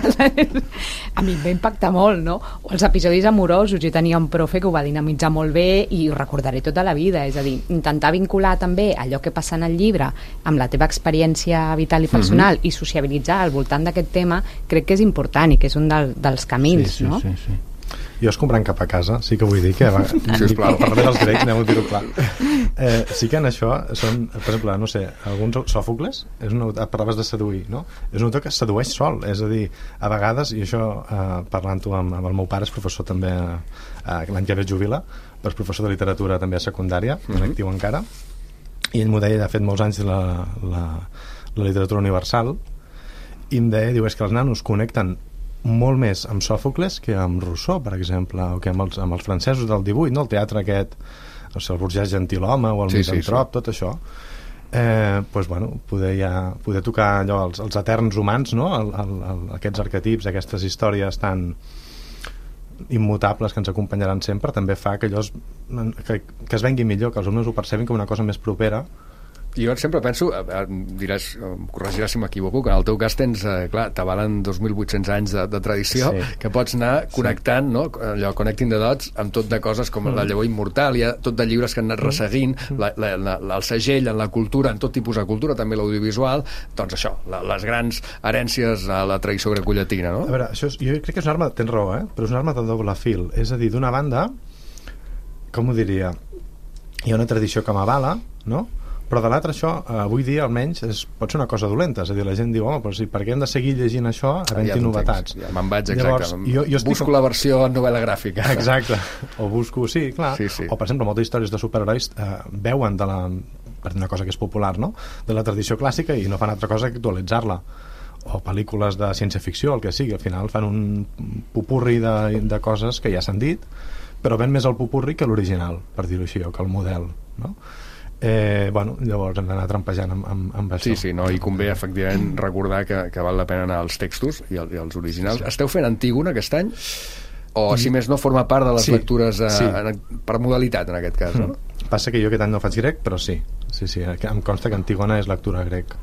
A mi em va impactar molt, no? O els episodis amorosos. Jo tenia un profe que ho va dinamitzar molt bé i ho recordaré tota la vida. És a dir, intentar vincular també allò que passa en el llibre amb la teva experiència vital i personal i sociabilitzar al voltant d'aquest tema, crec que és important i que és un dels camins, no? Sí. Jo es comprant cap a casa, sí que vull dir que sisplau, parlaré dels grecs, anem a dir-ho clar. Sí que en això són, per exemple, no sé, alguns Sòfocles, parlaves de seduir, no? És un autor que es sedueix sol, és a dir, a vegades, i això parlant-ho amb el meu pare, és professor també l'any que ve jubila, però és professor de literatura també a secundària, en actiu encara, i ell m'ho deia, ha fet molts anys la literatura universal, i em deia, diu, és que els nanos connecten molt més amb Sòfocles que amb Rousseau, per exemple, o que amb els francesos del 18, no? El teatre aquest, no sé, el burgès gentilhome o el misantrop, tot això. Doncs, bueno, poder tocar allò, els eterns humans, no? Aquests arquetips, aquestes històries tan immutables que ens acompanyaran sempre, també fa que allò que es vengui millor, que els alumnes ho percebin com una cosa més propera Jo sempre penso, diràs, corregiràs si m'equivoco, que en el teu cas tens, clar, t'avalen 2.800 anys de tradició, que pots anar connectant, no? Allò, connecting the dots, amb tot de coses com la llavor immortal, hi ha tot de llibres que han anat resseguint, el segell en la cultura, en tot tipus de cultura, també l'audiovisual, doncs això, les grans herències a la tradició grecollatina, no? A veure, això jo crec que és una arma, tens raó, però és una arma de doble fil. És a dir, d'una banda, com ho diria, hi ha una tradició que m'avala, no? Però de l'altre això, avui dia almenys pot ser una cosa dolenta, és a dir, la gent diu, home, però sí, per què hem de seguir llegint això havent-hi novetats? Ja me'n vaig, exacte. Llavors, jo busco la versió en novel·la gràfica. Exacte, o busco, sí, clar. Sí. O, per exemple, moltes històries de superherois veuen de per una cosa que és popular, no? De la tradició clàssica i no fan altra cosa que actualitzar-la. O pel·lícules de ciència-ficció, el que sigui, al final fan un popurri de coses que ja s'han dit, però ven més el popurri que l'original, per dir-ho així, o que el model, no? Bueno, llavors hem d'anar trampejant amb això. Sí, no, i convé efectivament recordar que val la pena anar als textos i als originals. Esteu fent Antígona aquest any? O, si més no, forma part de les lectures per modalitat, en aquest cas, no? Passa que jo aquest any no faig grec, però sí, em consta que Antígona és lectura grec.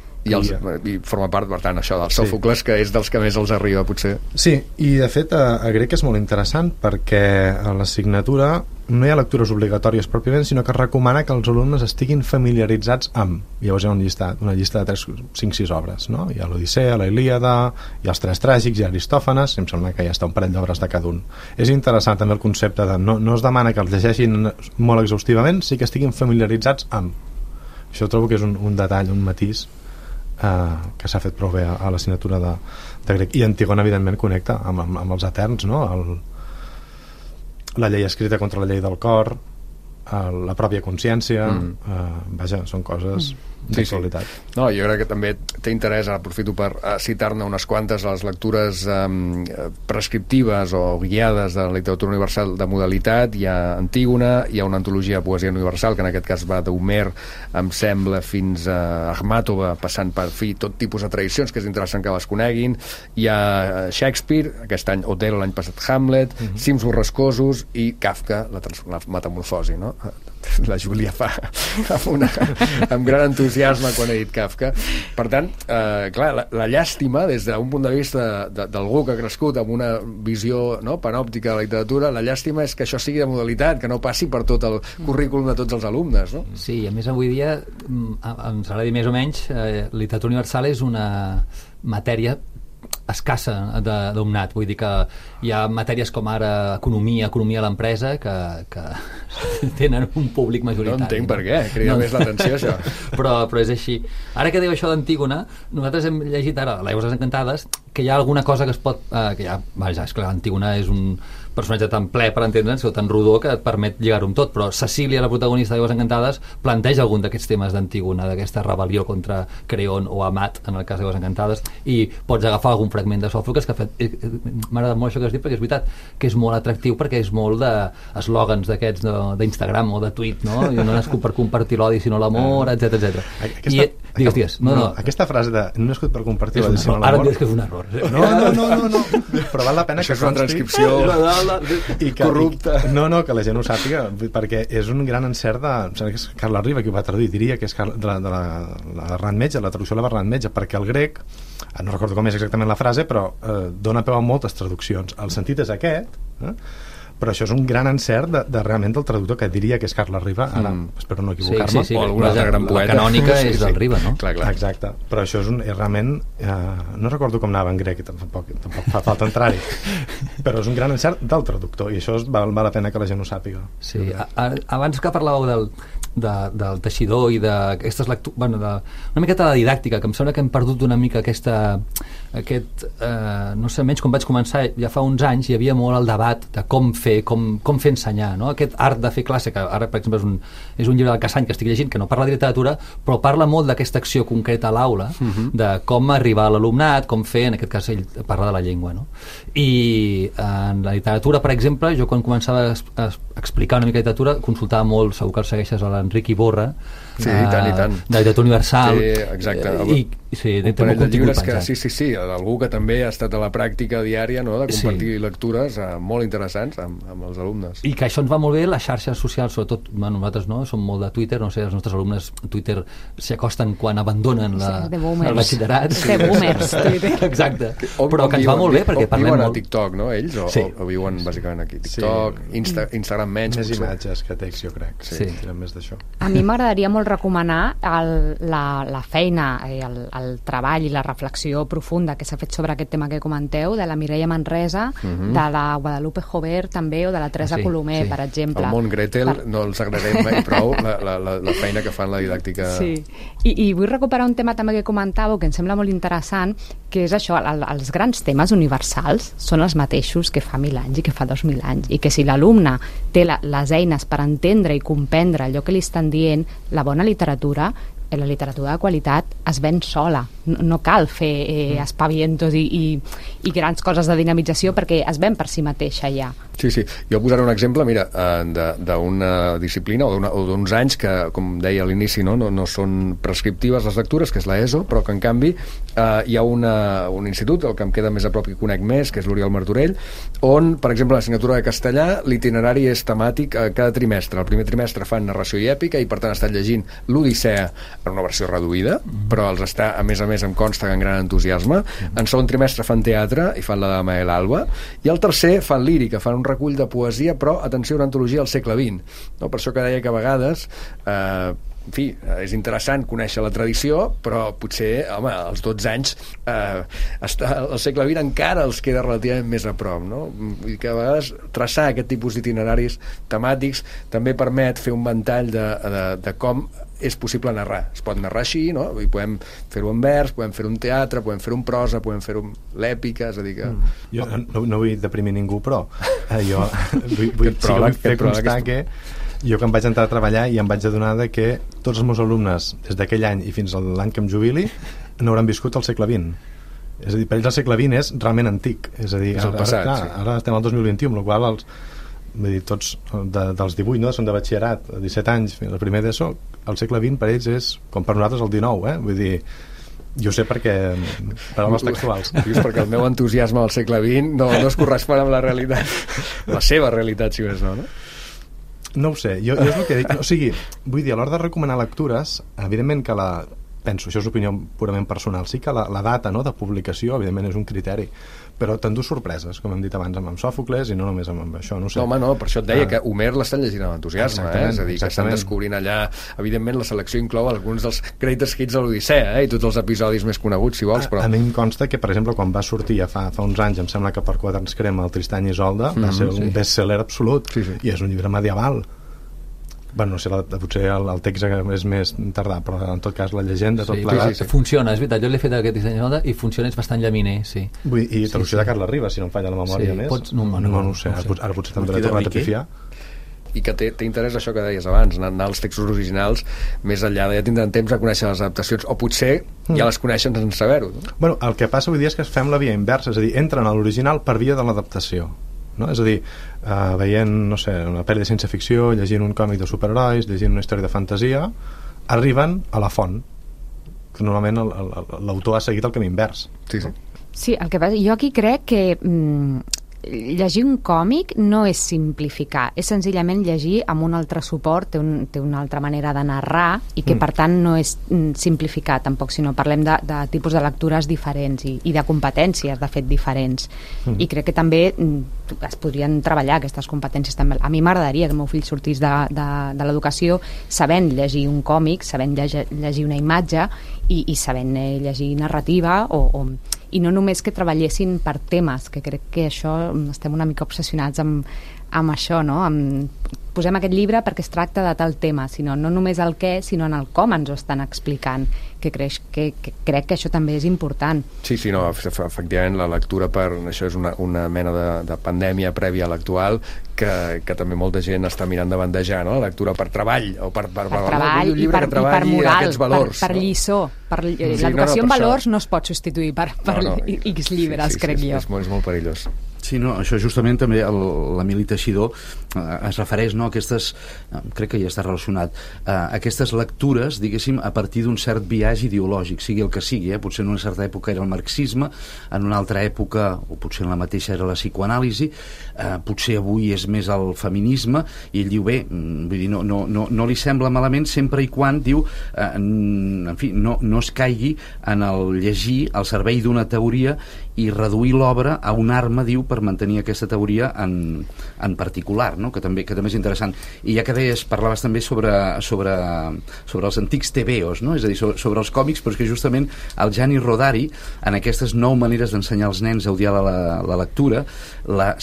I forma part, per tant, això del Sòfocles, que és dels que més els arriba, potser. Sí, i de fet a grec és molt interessant perquè a l'assignatura no hi ha lectures obligatòries pròpiament, sinó que es recomana que els alumnes estiguin familiaritzats amb, llavors hi ha una llista de 5-6 obres, no? Hi ha l'Odissea, la Ilíada, hi ha els Tres Tràgics, hi ha Aristòfanes, em sembla que ja està un parell d'obres de cada un. És interessant també el concepte de no es demana que els llegeixin molt exhaustivament, sí que estiguin familiaritzats amb. Això trobo que és un detall, un matís que s'ha fet prou bé a l'assignatura de grec. I Antígona evidentment connecta amb els eterns, no? La llei escrita contra la llei del cor, la pròpia consciència, vaja, són coses d'actualitat. No, jo crec que també té interès, aprofito per citar-ne unes quantes, les lectures prescriptives o guiades de la literatura universal de modalitat. Hi ha Antígona, hi ha una antologia de poesia universal, que en aquest cas va d'Homer, em sembla, fins a Akhmatova, passant per tot tipus de tradicions, que és interessant que les coneguin. Hi ha Shakespeare, aquest any Othello, l'any passat Hamlet, Cims borrascosos i Kafka, la metamorfosi, no? La Júlia fa amb gran entusiasme quan ha dit Kafka. Per tant, clar, la llàstima des d'un punt de vista d'algú que ha crescut amb una visió, no, panòptica de la literatura, la llàstima és que això sigui de modalitat, que no passi per tot el currículum de tots els alumnes, no? Sí, i a més avui dia ens agradi més o menys, literatura universal és una matèria escassa d'alumnat, vull dir que hi ha matèries com ara economia a l'empresa que tenen un públic majoritari. No entenc per què, crida més l'atenció això. Però és així. Ara que diu això d'Antígona, nosaltres hem llegit ara l'Aigües Encantades, que hi ha alguna cosa que es pot... vaja, és clar, Antígona és un personatge tan ple, per entendre'ns, o tan rodó que et permet lligar-ho amb tot, però Cecília, la protagonista d'Aigües Encantades, planteja algun d'aquests temes d'Antígona, d'aquesta rebel·lió contra Creont o Amat, en el cas d'Aigües Encantades, i pots agafar algun fragment de Sòfocles que m'ha agradat molt això que has dit, perquè és veritat que és molt atractiu, perquè és molt d'eslògans d'aquests d'Instagram o de Tweet, no? Jo no he nascut per compartir l'odi sinó l'amor, etc. Digues. No. Aquesta frase de no he nascut per compartir l'odi sinó l'amor, ara em dius que és un error. No, però val la pena que això és una transcripció i que, corrupta. Que la gent ho sàpiga, perquè és un gran encert de Carles Riba, qui ho va traduir, diria que és de la Bernat Metge, la traducció de la Bernat Metge, perquè el grec, no recordo com és exactament la frase, però dona peu a moltes traduccions. El sentit és aquest, però això és un gran encert de realment del traductor, que diria que és Carles Riba, ara espero no equivocar-me, sí, o alguna altra gran poeta. La canònica és del Riba, no? Clar. Exacte, però això és realment no recordo com anava en grec, tampoc fa falta entrar-hi, però és un gran encert del traductor, i això val la pena que la gent ho sàpiga. Sí, abans que parlàveu del teixidor i d'aquestes lectures, una miqueta de didàctica, que em sembla que hem perdut una mica aquest no sé, menys quan vaig començar ja fa uns anys hi havia molt el debat de com fer ensenyar, no? Aquest art de fer classe, que ara per exemple és un llibre del Cassany que estic llegint, que no parla de literatura però parla molt d'aquesta acció concreta a l'aula, de com arribar a l'alumnat, com fer, en aquest cas ell parla de la llengua, no? I en la literatura, per exemple, jo quan començava a explicar una mica de literatura consultava molt, segur que el segueixes, l'Enric Iborra, sí, i tant. de literatura universal, sí, exacte. Sí, un parell de llibres que, sí, algú que també ha estat a la pràctica diària, no?, de compartir lectures molt interessants amb els alumnes. I que això ens va molt bé, les xarxes socials, sobretot, nosaltres no, som molt de Twitter, no sé, els nostres alumnes Twitter s'hi acosten quan abandonen el batxillerat. De boomers, Twitter. Exacte. Però que ens va molt bé, perquè parlem viuen molt... a TikTok, no, ells? O viuen bàsicament aquí? TikTok, Instagram menys. Més imatges que text, jo crec. Sí. Tenen més d'això. A mi m'agradaria molt recomanar la feina, el treball i la reflexió profunda que s'ha fet sobre aquest tema que comenteu, de la Mireia Manresa, de la Guadalupe Jover també, o de la Teresa Colomer, per exemple. El món Gretel no els agradarem mai prou la feina que fan la didàctica. Sí, i vull recuperar un tema també que comentàveu, que em sembla molt interessant, que és això, els grans temes universals són els mateixos que fa 1.000 anys i que fa 2.000 anys, i que si l'alumne té les eines per entendre i comprendre allò que li estan dient, la bona literatura, la literatura de qualitat es ven sola, no cal fer espavientos i grans coses de dinamització, perquè es ven per si mateixa ja. Sí, jo posaré un exemple, mira, d'una disciplina o d'uns anys que, com deia a l'inici, no són prescriptives les lectures, que és l'ESO, però que en canvi hi ha un institut, el que em queda més a prop i conec més, que és l'Oriol Martorell, on, per exemple, l'assignatura de castellà, l'itinerari és temàtic cada trimestre. El primer trimestre fan narració i èpica i, per tant, estan llegint l'Odissea en una versió reduïda, però els està, a més, em consta que en gran entusiasme. En segon trimestre fan teatre i fan la Dama de l'Alba, i al tercer fan lírica, fan un recull de poesia, però, atenció, una antologia del segle XX. No? Per això que deia que a vegades en fi, és interessant conèixer la tradició, però potser, home, als 12 anys el segle XX encara els queda relativament més a prop, no? I que a vegades traçar aquest tipus d'itineraris temàtics també permet fer un ventall de com és possible narrar. Es pot narrar així, no? I podem fer-ho en vers, podem fer-ho en teatre, podem fer-ho en prosa, podem fer-ho en l'èpica, és a dir que... Jo no vull deprimir ningú, però jo vull fer constar que jo que em vaig entrar a treballar i em vaig adonar que tots els meus alumnes des d'aquell any i fins a l'any que em jubili no hauran viscut al segle XX. És a dir, per ells el segle XX és realment antic. És a dir, ara estem al 2021, amb la qual cosa tots dels 18, no? Són de batxillerat, 17 anys, el primer d'ESO, el segle XX per ells és com per nosaltres el 19, vull dir, jo sé perquè paraules textuals. Dius perquè el meu entusiasme al segle XX no es correspon amb la realitat, la seva realitat, si més no, no? No ho sé, jo és el que dic, o sigui, vull dir, a l'hora de recomanar lectures, evidentment que penso, això és opinió purament personal, sí que la data, no, de publicació, evidentment és un criteri, però t'endús sorpreses, com hem dit abans, amb Sòfocles i no només amb això, no sé. No, home, no, per això et deia que Homer l'estan llegint amb entusiasme, és a dir, que estan descobrint allà, evidentment la selecció inclou alguns dels greatest hits de l'Odissea, i tots els episodis més coneguts, si vols, però... A mi em consta que, per exemple, quan va sortir ja fa uns anys, em sembla que per Quaderns Crema, el Tristany i Isolde, va ser un best-seller absolut, i és un llibre medieval. Bueno, no sé, potser el text és més tardà, però en tot cas la llegenda, tot plegat... Sí, funciona, és veritat, jo l'he fet aquest disseny i funciona, és bastant llaminer, sí. I traducció de Carles Ribas, si no em falla la memòria més. No ho sé, ara potser també l'he tornat a pifiar. I que té interès això que deies abans, anar als textos originals més enllà, ja tindran temps a conèixer les adaptacions, o potser ja les coneixen sense saber-ho. Bueno, el que passa avui dia és que fem la via inversa, és a dir, entren a l'original per via de l'adaptació. No? És a dir, veient, no sé, una pel·li de ciència-ficció, llegint un còmic de superherois, llegint una història de fantasia, arriben a la font, que normalment l'autor ha seguit el camí invers. Sí, el que passa, jo aquí crec que llegir un còmic no és simplificar, és senzillament llegir amb un altre suport, té una altra manera de narrar i que per tant no és simplificar tampoc, sinó parlem de tipus de lectures diferents i de competències de fet diferents i crec que també es podrien treballar aquestes competències també. A mi m'agradaria que el meu fill sortís de l'educació sabent llegir un còmic, sabent llegir una imatge i sabent llegir narrativa i no només que treballessin per temes, que crec que això estem una mica obsessionats amb això, no? Posem aquest llibre perquè es tracta de tal tema, sinó no només el què, sinó en el com ens ho estan explicant, que crec que això també és important. Sí, no, efectivament la lectura això és una mena de pandèmia prèvia a l'actual que també molta gent està mirant de bandejar, no? La lectura per treball o per treball i per moral, per lliçó. L'educació en valors no es pot substituir per X llibres, crec jo. És molt perillós. Sí, no, això justament també l'Emili Teixidor es refereix, no, a aquestes, crec que ja està relacionat, aquestes lectures, diguéssim, a partir d'un cert biaix ideològic, sigui el que sigui, potser en una certa època era el marxisme, en una altra època, o potser en la mateixa era la psicoanàlisi, potser avui és més el feminisme, i ell diu, bé, vull dir, no li sembla malament sempre i quan, diu, en fi, no es caigui en el llegir al servei d'una teoria i reduir l'obra a una arma, diu, per mantenir aquesta teoria en particular, no? que també és interessant. I ja que deies, parlaves també sobre els antics TVOs, no? És a dir, sobre els còmics, però és que justament el Gianni Rodari, en aquestes 9 maneres d'ensenyar als nens a odiar la lectura, la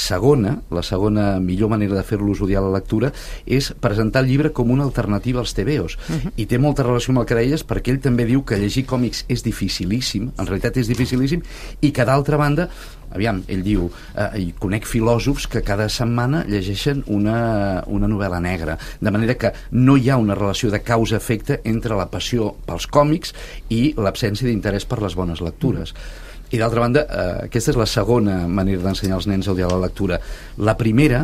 segona millor manera de fer-los odiar la lectura és presentar el llibre com una alternativa als TVOs. I té molta relació amb el que deies, perquè ell també diu que llegir còmics és dificilíssim, en realitat és dificilíssim, i que d'altra banda, aviam, ell diu, i conec filòsofs que cada setmana llegeixen una novel·la negra, de manera que no hi ha una relació de causa-efecte entre la passió pels còmics i l'absència d'interès per les bones lectures. I d'altra banda, aquesta és la segona manera d'ensenyar als nens a odiar la lectura. La primera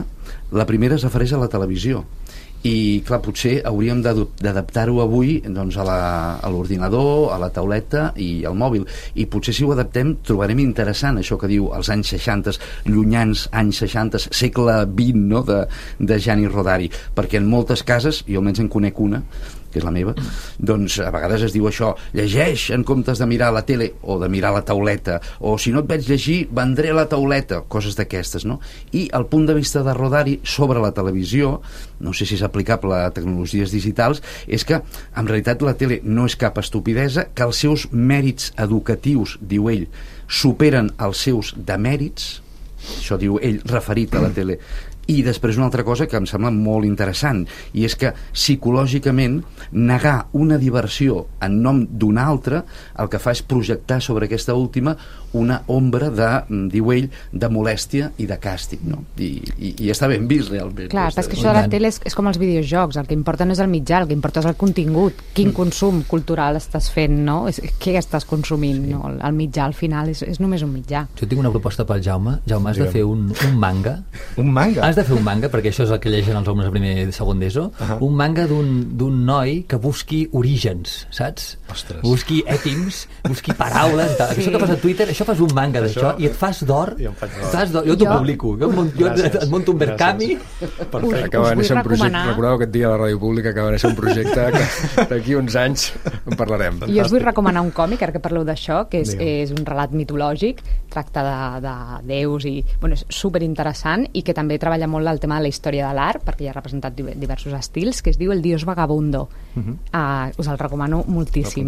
es refereix a la televisió. I, clar, potser hauríem d'adaptar-ho avui doncs, a l'ordinador, a la tauleta i al mòbil. I potser si ho adaptem trobarem interessant això que diu els anys 60, llunyans anys 60, segle XX, no?, de Gianni Rodari. Perquè en moltes cases, jo almenys en conec una, que és la meva, doncs a vegades es diu això, llegeix en comptes de mirar la tele o de mirar la tauleta, o si no et veig llegir, vendré la tauleta, coses d'aquestes, no? I el punt de vista de Rodari sobre la televisió, no sé si és aplicable a tecnologies digitals, és que en realitat la tele no és cap estupidesa, que els seus mèrits educatius, diu ell, superen els seus demèrits, això diu ell referit a la tele. I després una altra cosa que em sembla molt interessant, i és que psicològicament negar una diversió en nom d'una altra el que fa és projectar sobre aquesta última una ombra de, diu ell, de molèstia i de càstig, no? I està ben vist realment. Clar, però és que això de la tele és com els videojocs, el que importa no és el mitjà, el que importa és el contingut, quin consum cultural estàs fent, no? Què estàs consumint, no? El mitjà al final és només un mitjà. Jo tinc una proposta pel Jaume. Jaume, has de fer un manga. Un manga? Has de fer un manga, perquè això és el que llegen els alumnes de primer i segon d'ESO. Un manga d'un noi que busqui orígens, saps? Ostres. Busqui ètims, busqui paraules i tal. Això que fas a Twitter, això fas un manga d'això i et fas d'or. Jo t'ho publico. Jo et monto un Berkami. Acaba de néixer un projecte. Recordeu aquest dia a la ràdio pública acaba de néixer un projecte que d'aquí uns anys en parlarem. Jo us vull recomanar un còmic, ara que parleu d'això, que és un relat mitològic, tracta de déus i, bueno, és superinteressant i que també treballa molt el tema de la història de l'art, perquè ja ha representat diversos estils, que es diu El Dios Vagabundo. Us el recomano moltíssim.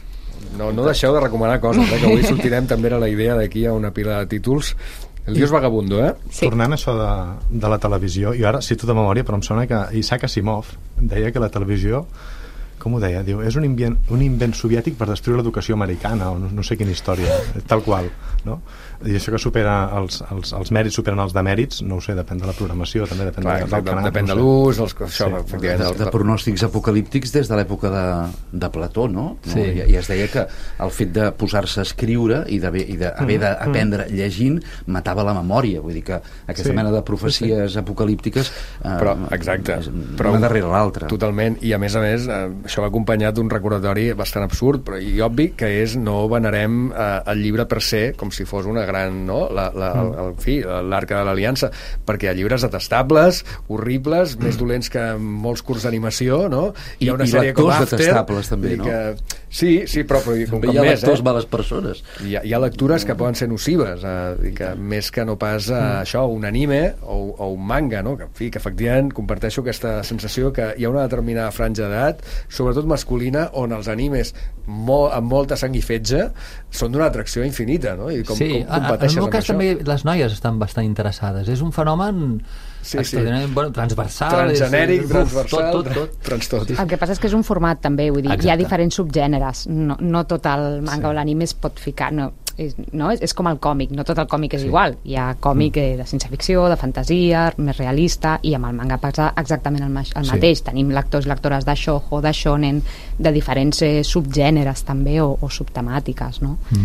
No deixeu de recomanar coses, que avui sortirem també a la idea d'aquí a una pila de títols. El Dios Vagabundo, Sí. Tornant a això de la televisió, jo ara cito de memòria, però em sona que Isaac Asimov deia que la televisió, com ho deia? Diu, és un invent soviètic per descriure l'educació americana, o no sé quina història, tal qual, no? I això que supera els mèrits superen els demèrits, no ho sé, depèn de la programació, també depèn del canal. Depèn de l'ús, de pronòstics apocalíptics des de l'època de Plató, no? Sí. I es deia que el fet de posar-se a escriure i d'haver d'aprendre llegint matava la memòria, vull dir que aquesta mena de profecies apocalíptiques una darrere l'altra. Totalment, i a més, això va acompanyat d'un recordatori bastant absurd i obvi, que és no venerem el llibre per se com si fos una gran, no? L'Arca de l'Aliança, perquè hi ha llibres detestables, horribles, més dolents que molts curts d'animació, no? Hi ha una sèrie com After, detestables també, no? Sí, però com hi ha lectors males persones. Hi ha lectures que poden ser nocives, que més que no pas això, un anime o un manga, no? Que efectivament comparteixo aquesta sensació que hi ha una determinada franja d'edat, sobretot masculina, on els animes amb molta sang i fetge són d'una atracció infinita, no? I com competeixes en el meu cas amb també les noies estan bastant interessades. És un fenomen extraordinàriament transversal, transgenèric, transversal, tot. El que passa és que és un format també, vull dir, hi ha diferents subgèneres, no tot el manga o l'anime es pot ficar, és com el còmic, no tot el còmic és igual, hi ha còmic de ciència-ficció, de fantasia, més realista, i amb el manga passa exactament el mateix. Tenim lectors i lectores de shoujo, de shonen, de diferents subgèneres també o subtemàtiques, no?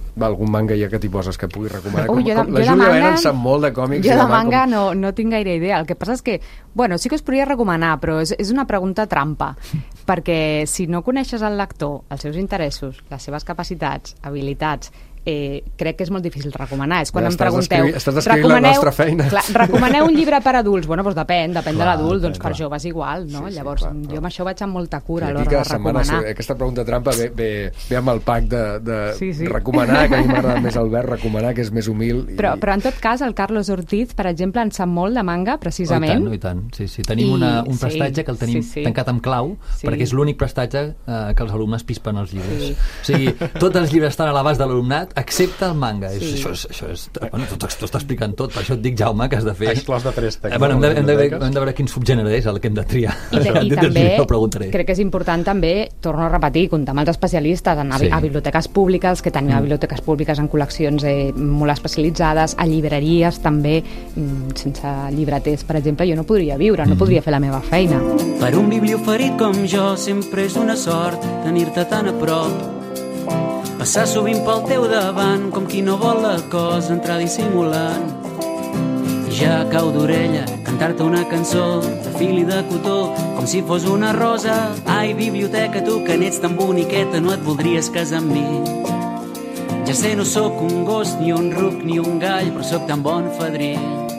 algun manga ja que t'hi poses que pugui recomanar? La Júlia Vera en sap molt de còmics. Jo de manga no tinc gaire idea. El que passa és que, bueno, sí que us podria recomanar, però és una pregunta trampa, perquè si no coneixes el lector, els seus interessos, les seves capacitats, habilitats, crec que és molt difícil recomanar. És quan em pregunteu... Estàs descrivint la nostra feina. Clar, recomaneu un llibre per adults? Bueno, doncs depèn de l'adult, doncs per joves igual, no? Sí, llavors, clar. Jo amb això vaig amb molta cura a l'hora de recomanar. Aquesta pregunta trampa ve amb el pack de recomanar, que a mi m'agrada més Albert, recomanar, que és més humil. Però en tot cas, el Carlos Ortiz, per exemple, en sap molt de manga, precisament. I tant. Sí. Tenim un prestatge que el tenim tancat amb clau, perquè és l'únic prestatge que els alumnes pispen els llibres. O sigui, tots els llibres estan a l'abast de l'alumnat, excepte el manga. Això és... Bueno, t'ho està explicant tot, per això et dic, Jaume, que has de fer... Exclòs de préstec. Bueno, hem de veure quin subgènere és el que hem de triar. I també, crec que és important també, torno a repetir, comptar amb els especialistes a biblioteques públiques, que tenim a biblioteques públiques en col·leccions molt especialitzades, a llibreries també, sense llibreters, per exemple, jo no podria viure, no podria fer la meva feina. Per un biblioferit com jo sempre és una sort tenir-te tan a prop. Passar sovint pel teu davant, com qui no vol la cosa, entrar dissimulant. Ja cau d'orella, cantar-te una cançó de fil i de cotó, com si fos una rosa. Ai, biblioteca, tu que n'ets tan boniqueta, no et voldries casar amb mi. Ja sé, no sóc un gos, ni un ruc, ni un gall, però sóc tan bon fadrí.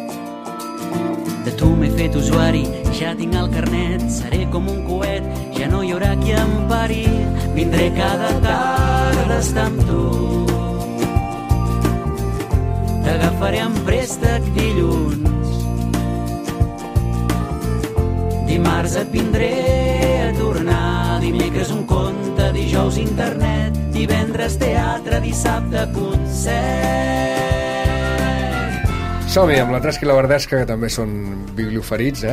De tu m'he fet usuari, ja tinc el carnet, seré com un coet, ja no hi haurà qui em pari. Vindré cada tarda a estar amb tu. T'agafaré en préstec dilluns. Dimarts et vindré a tornar, dimecres un conte, dijous internet, divendres teatre, dissabte concert. Som-hi amb la Tresca i la Verdesca, que també són biblioferits,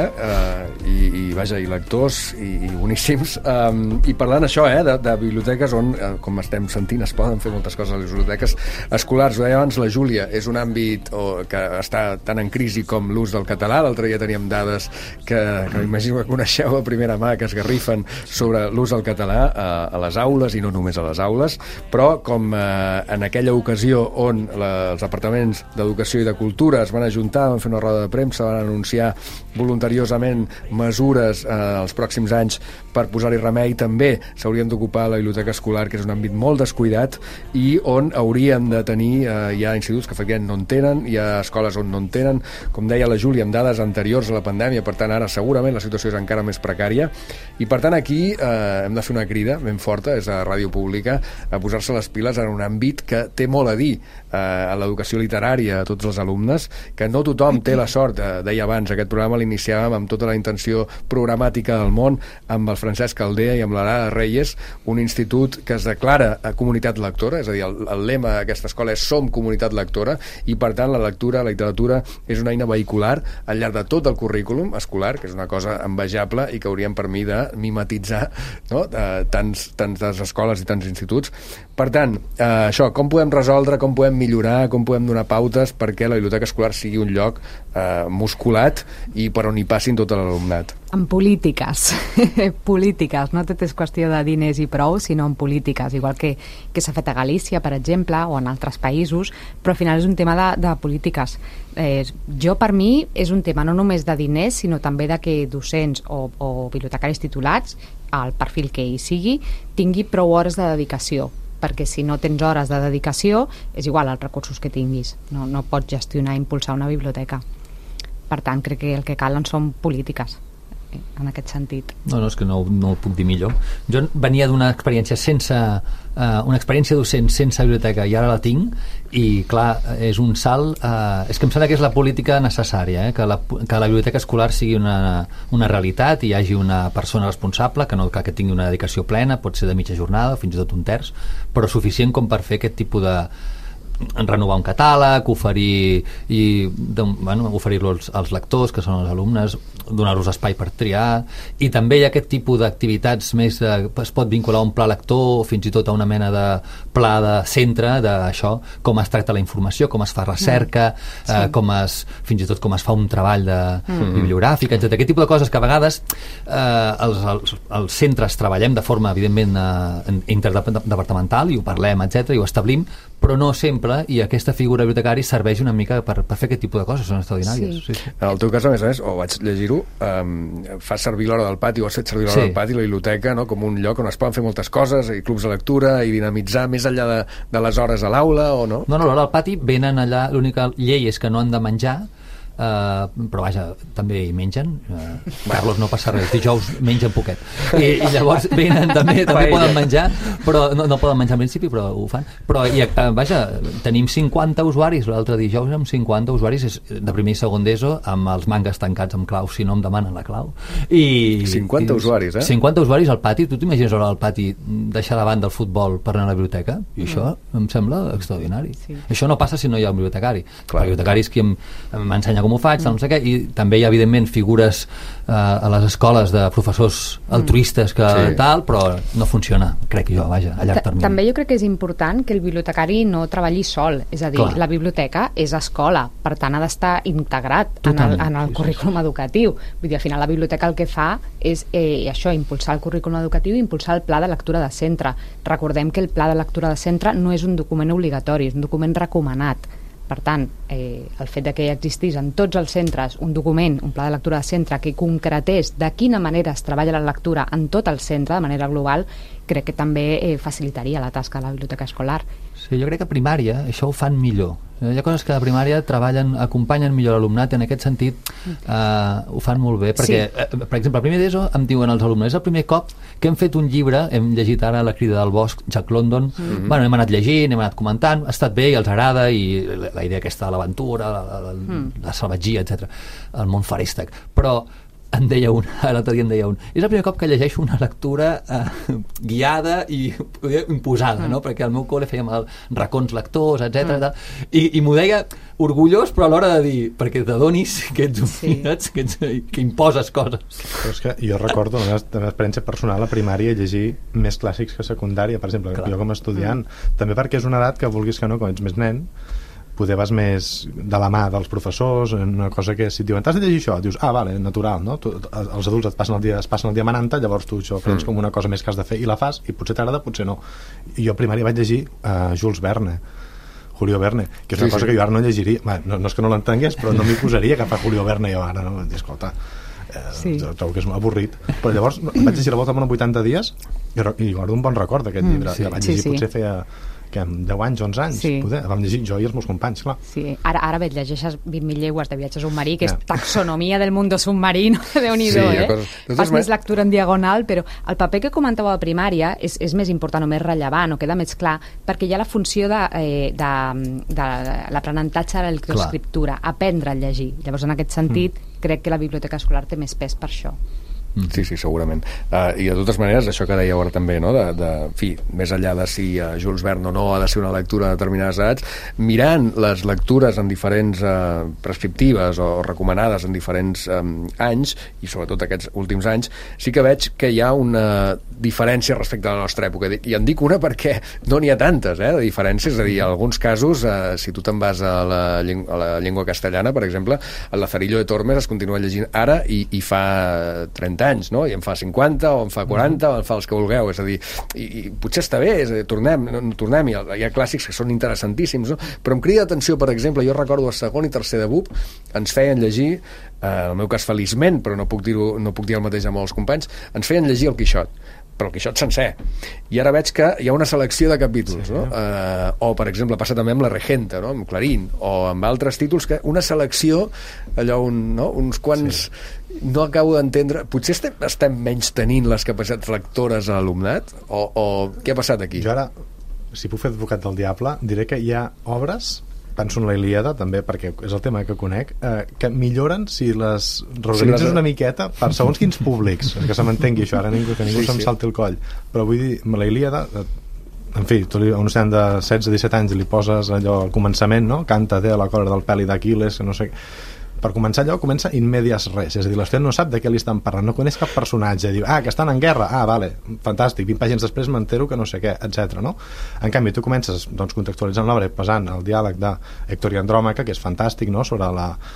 i lectors, i boníssims. I parlant això, de biblioteques on, com estem sentint, es poden fer moltes coses a les biblioteques escolars. Ho deia abans la Júlia, és un àmbit que està tan en crisi com l'ús del català. L'altre dia teníem dades que m'imagino que coneixeu a primera mà, que esgarrifen sobre l'ús del català a les aules, i no només a les aules, però com en aquella ocasió on els departaments d'Educació i de Cultura es van ajuntar, van fer una roda de premsa, van anunciar voluntariosament mesures els pròxims anys per posar-hi remei. També s'haurien d'ocupar la biblioteca escolar, que és un àmbit molt descuidat i on hauríem de tenir, hi ha instituts que efectivament no en tenen, hi ha escoles on no en tenen, com deia la Júlia, amb dades anteriors a la pandèmia, per tant ara segurament la situació és encara més precària, i per tant aquí hem de fer una crida ben forta des de Ràdio Pública a posar-se les piles en un àmbit que té molt a dir a l'educació literària a tots els alumnes, que no tothom té la sort, deia abans, aquest programa l'iniciàvem amb tota la intenció programàtica del món, amb el Francesc Aldea i amb l'Ara Reyes, un institut que es declara comunitat lectora, és a dir, el lema d'aquesta escola és Som comunitat lectora, i per tant la lectura, la literatura és una eina vehicular al llarg de tot el currículum escolar, que és una cosa envejable i que hauríem per mi de mimetitzar, no? Tantes escoles i tants instituts. Per tant, això, com podem resoldre, com podem millorar, com podem donar pautes perquè la biblioteca escolar sigui un lloc musculat i per on hi passin tot l'alumnat? En polítiques, polítiques, no tot és qüestió de diners i prou, sinó en polítiques, igual que s'ha fet a Galícia, per exemple, o en altres països, però al final és un tema de polítiques. Per mi, és un tema no només de diners, sinó també de que docents o bibliotecaris titulats, el perfil que hi sigui, tingui prou hores de dedicació, perquè si no tens hores de dedicació, és igual els recursos que tinguis. No pots gestionar i impulsar una biblioteca. Per tant, crec que el que calen són polítiques, en aquest sentit. No, és que no ho puc dir millor. Jo venia d'una experiència una experiència docent sense biblioteca, i ara la tinc, i clar, és un salt, és que em sembla que és la política necessària, que la biblioteca escolar sigui una realitat i hi hagi una persona responsable, que no cal que tingui una dedicació plena, pot ser de mitja jornada, fins i tot un terç, però suficient com per fer aquest tipus de renovar un catàleg, oferir-lo als lectors, que són els alumnes, donar-los espai per triar, i també hi ha aquest tipus d'activitats més, es pot vincular a un pla lector, fins i tot a una mena de pla de centre d'això, com es tracta la informació, com es fa recerca, fins i tot com es fa un treball bibliogràfic, etc. Aquest tipus de coses que a vegades els centres treballem de forma evidentment interdepartamental, i ho parlem, etc., i ho establim, però però no sempre, i aquesta figura bibliotecari serveix una mica per fer aquest tipus de coses, són extraordinàries. Sí. En el teu cas, a més, o vaig llegir-ho, fas servir l'hora del pati, o has fet servir l'hora del pati, la biblioteca, no? Com un lloc on es poden fer moltes coses, i clubs de lectura, i dinamitzar més enllà de les hores a l'aula, o no? No, l'hora del pati venen allà, l'única llei és que no han de menjar, però vaja, també hi mengen. Carlos, no passa res, dijous mengen poquet, i llavors venen, també poden menjar, però no poden menjar al principi, però ho fan. Però vaja, tenim 50 usuaris, l'altre dijous amb 50 usuaris, és de primer i segon d'ESO, amb els mangas tancats amb clau, si no em demanen la clau. 50 usuaris, 50 usuaris al pati. Tu t'imagines ara al pati deixar davant del futbol per anar a la biblioteca? I això em sembla extraordinari. Això no passa si no hi ha un bibliotecari. El bibliotecari és qui m'ensenya com ho faig, no sé què, i també hi ha evidentment figures a les escoles de professors altruistes que tal, però no funciona, crec jo, vaja, a llarg termini. També jo crec que és important que el bibliotecari no treballi sol, és a dir, la biblioteca és escola, per tant ha d'estar integrat en el currículum educatiu. Vull dir, al final la biblioteca el que fa és això, impulsar el currículum educatiu i impulsar el pla de lectura de centre. Recordem que el pla de lectura de centre no és un document obligatori, és un document recomanat. Per tant, el fet de que existís en tots els centres un document, un pla de lectura de centre que concretés de quina manera es treballa la lectura en tot el centre, de manera global, crec que també facilitaria la tasca de la biblioteca escolar. Sí, jo crec que a primària això ho fan millor. Hi ha coses que a primària acompanyen millor l'alumnat, i en aquest sentit ho fan molt bé, perquè, per exemple, al primer d'ESO em diuen els alumnes, és el primer cop que hem fet un llibre, hem llegit ara La crida del bosc, Jack London, bueno, hem anat llegint, hem anat comentant, ha estat bé i els agrada, i la idea aquesta de l'aventura, la salvatgia, etc, el món feréstec, però em deia l'altre dia em deia és el primer cop que llegeixo una lectura guiada i imposada, no? Perquè al meu col·le fèiem racons lectors, etc. I m'ho deia orgullós, però a l'hora de dir, perquè t'adonis que ets que imposes coses. Però és que jo recordo la meva experiència personal a primària llegir més clàssics que a secundària, per exemple, jo com a estudiant, també perquè és una edat que vulguis que no, quan ets més nen, poder vas més de la mà dels professors, una cosa que si et diuen t'has de llegir això, dius, vale, natural, no? Els adults es passen el dia manant-te, llavors tu això prens com una cosa més que has de fer i la fas, i potser t'agrada, potser no. I jo a primària vaig llegir Jules Verne, Julio Verne, que és una cosa que jo ara no llegiria, no és que no l'entengués, però no m'hi posaria cap a Julio Verne jo ara, no? Escolta, trobo que és avorrit, però llavors vaig llegir La volta al món en 80 dies i guardo un bon record d'aquest llibre, que vaig llegir potser feia que amb 10 anys, 11 anys, poder, vam llegir jo i els meus companys, clar. Sí, ara bé, llegeixes 20.000 llegües de viatge submarí, que és taxonomia del mundo submarino, Déu-n'hi-do, Fas més lectura en diagonal, però el paper que comentàveu a primària és més important o més rellevant, o queda més clar, perquè hi ha la funció de l'aprenentatge de la lectoescriptura, aprendre a llegir. Llavors, en aquest sentit, crec que la biblioteca escolar té més pes per això. Sí, segurament. I de totes maneres, això que dèieu ara també, no? Més enllà de si Jules Verne o no ha de ser una lectura de determinades edats, mirant les lectures en diferents prescriptives o recomanades en diferents anys, i sobretot aquests últims anys, sí que veig que hi ha una diferència respecte a la nostra època. I en dic una perquè no n'hi ha tantes, de diferències. És a dir, en alguns casos, si tu te'n vas a la llengua castellana, per exemple, el Lazarillo de Tormes es continua llegint ara i fa 30 anys, no? I en fa 50 o en fa 40 o en fa els que vulgueu, és a dir, i potser està bé, tornem, hi ha clàssics que són interessantíssims, no? Però em crida l'atenció, per exemple, jo recordo a segon i tercer de BUP ens feien llegir, en el meu cas feliçment, però no puc dir el mateix amb els companys, ens feien llegir el Quixot, però el Quixot sencer, i ara veig que hi ha una selecció de capítols, no? O per exemple passa també amb la Regenta, no? Amb Clarín, o amb altres títols, que una selecció, allò uns quants no acabo d'entendre, potser estem menys tenint les capacitats lectores a l'alumnat, o què ha passat aquí? Jo ara, si puc fer advocat del diable, diré que hi ha obres, penso en la Ilíada també, perquè és el tema que conec, que milloren si les reorganitzes una miqueta per segons quins públics, que se m'entengui això, ara que ningú se'm salti el coll, però vull dir, la Ilíada, en fi, tu a un estudiant de 16-17 anys li poses allò al començament, no? Canta a la cola del peli d'Aquiles, no sé. Per començar allò, comença in medias res, és a dir, l'estudiant no sap de què li estan parlant, no coneix cap personatge, diu, que estan en guerra, vale, fantàstic, 20 pàgines després m'entero que no sé què, etc. No? En canvi, tu comences contextualitzant l'obra, pesant el diàleg d'Hèctor i Andròmaca, que és fantàstic, no? Sobre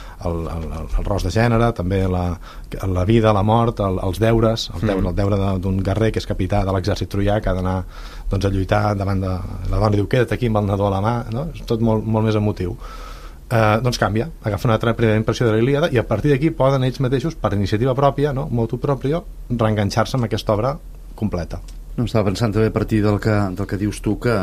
el rol de gènere, també la vida, la mort, els deures, el deure d'un guerrer que és capità de l'exèrcit troià, que ha d'anar doncs, a lluitar davant de la dona, diu queda't aquí amb el nadó a la mà, no? És tot molt més emotiu. Doncs canvia, agafa una altra primera impressió de la Ilíada i a partir d'aquí poden ells mateixos, per iniciativa pròpia, no? Motu proprio, reenganxar-se amb aquesta obra completa. No, estava pensant també a partir del que dius tu, que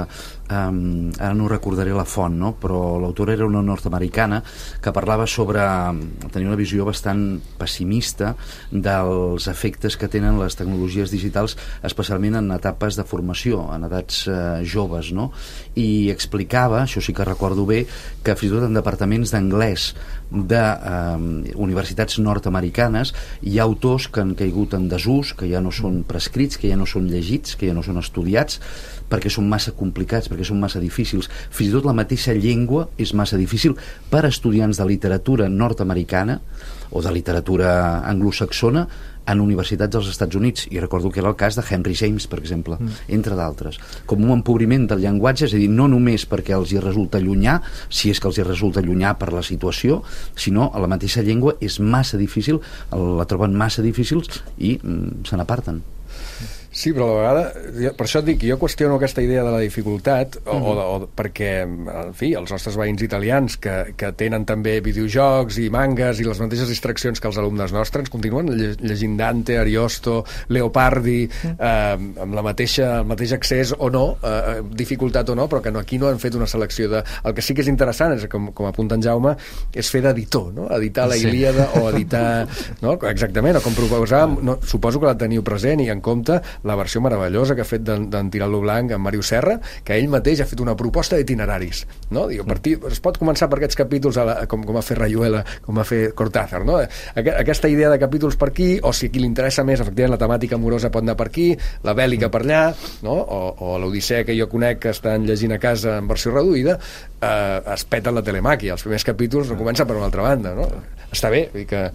ara no recordaré la font, no? Però l'autora era una nord-americana que parlava sobre tenir una visió bastant pessimista dels efectes que tenen les tecnologies digitals, especialment en etapes de formació, en edats joves, no? I explicava, això sí que recordo bé, que fins i tot en departaments d'anglès de universitats nord-americanes hi ha autors que han caigut en desús, que ja no són prescrits, que ja no són llegits, que ja no són estudiats, perquè són massa complicats, perquè són massa difícils. Fins i tot la mateixa llengua és massa difícil per a estudiants de literatura nord-americana o de literatura anglosaxona en universitats dels Estats Units, i recordo que era el cas de Henry James, per exemple, entre d'altres. Com un empobriment del llenguatge, és a dir, no només perquè els hi resulta llunyà, si és que els hi resulta llunyà per la situació, sinó a la mateixa llengua és massa difícil, la troben massa difícil i se n'aparten. Sí, però a la vegada, per això et dic, jo qüestiono aquesta idea de la dificultat, o perquè, en fi, els nostres veïns italians que tenen també videojocs i mangas i les mateixes distraccions que els alumnes nostres continuen llegint Dante, Ariosto, Leopardi, amb el mateix accés o no, dificultat o no, però que aquí no han fet una selecció de... El que sí que és interessant, és com apunta en Jaume, és fer d'editor, no? Editar la Ilíada o editar... No? Exactament, o com proposar... No, suposo que la teniu present i en compte la versió meravellosa que ha fet d'en Tirant-lo Blanc en Màrius Serra, que ell mateix ha fet una proposta d'itineraris, no? Diu, es pot començar per aquests capítols com va fer Rayuela, com va fer Cortázar, no? Aquesta idea de capítols per aquí, o si a qui li interessa més, efectivament, la temàtica amorosa pot anar per aquí, la bèl·lica per allà, no? O l'Odissea que jo conec que estan llegint a casa en versió reduïda, es peta la telemàquia, els primers capítols no comença per una altra banda, no? Està bé, vull dir que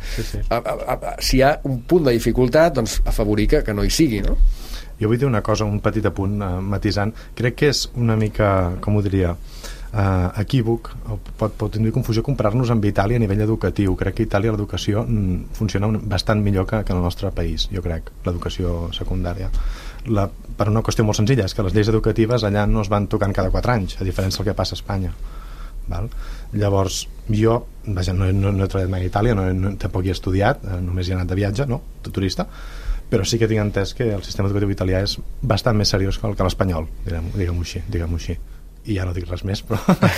si hi ha un punt de dificultat, doncs afavorir que no hi sigui, no? Jo vull dir una cosa, un petit apunt matisant. Crec que és una mica, com ho diria, equívoc, pot induir confusió comparar-nos amb Itàlia a nivell educatiu. Crec que a Itàlia l'educació funciona bastant millor que en el nostre país, jo crec, l'educació secundària. Per una qüestió molt senzilla, és que les lleis educatives allà no es van tocant cada 4 anys, a diferència del que passa a Espanya. Val? Llavors, jo no he treballat mai a Itàlia, tampoc hi he estudiat, només hi he anat de viatge, no? De turista, però sí que tinc entès que el sistema educatiu italià és bastant més seriós que l'espanyol, diguem-ho així. I ja no dic res més, però...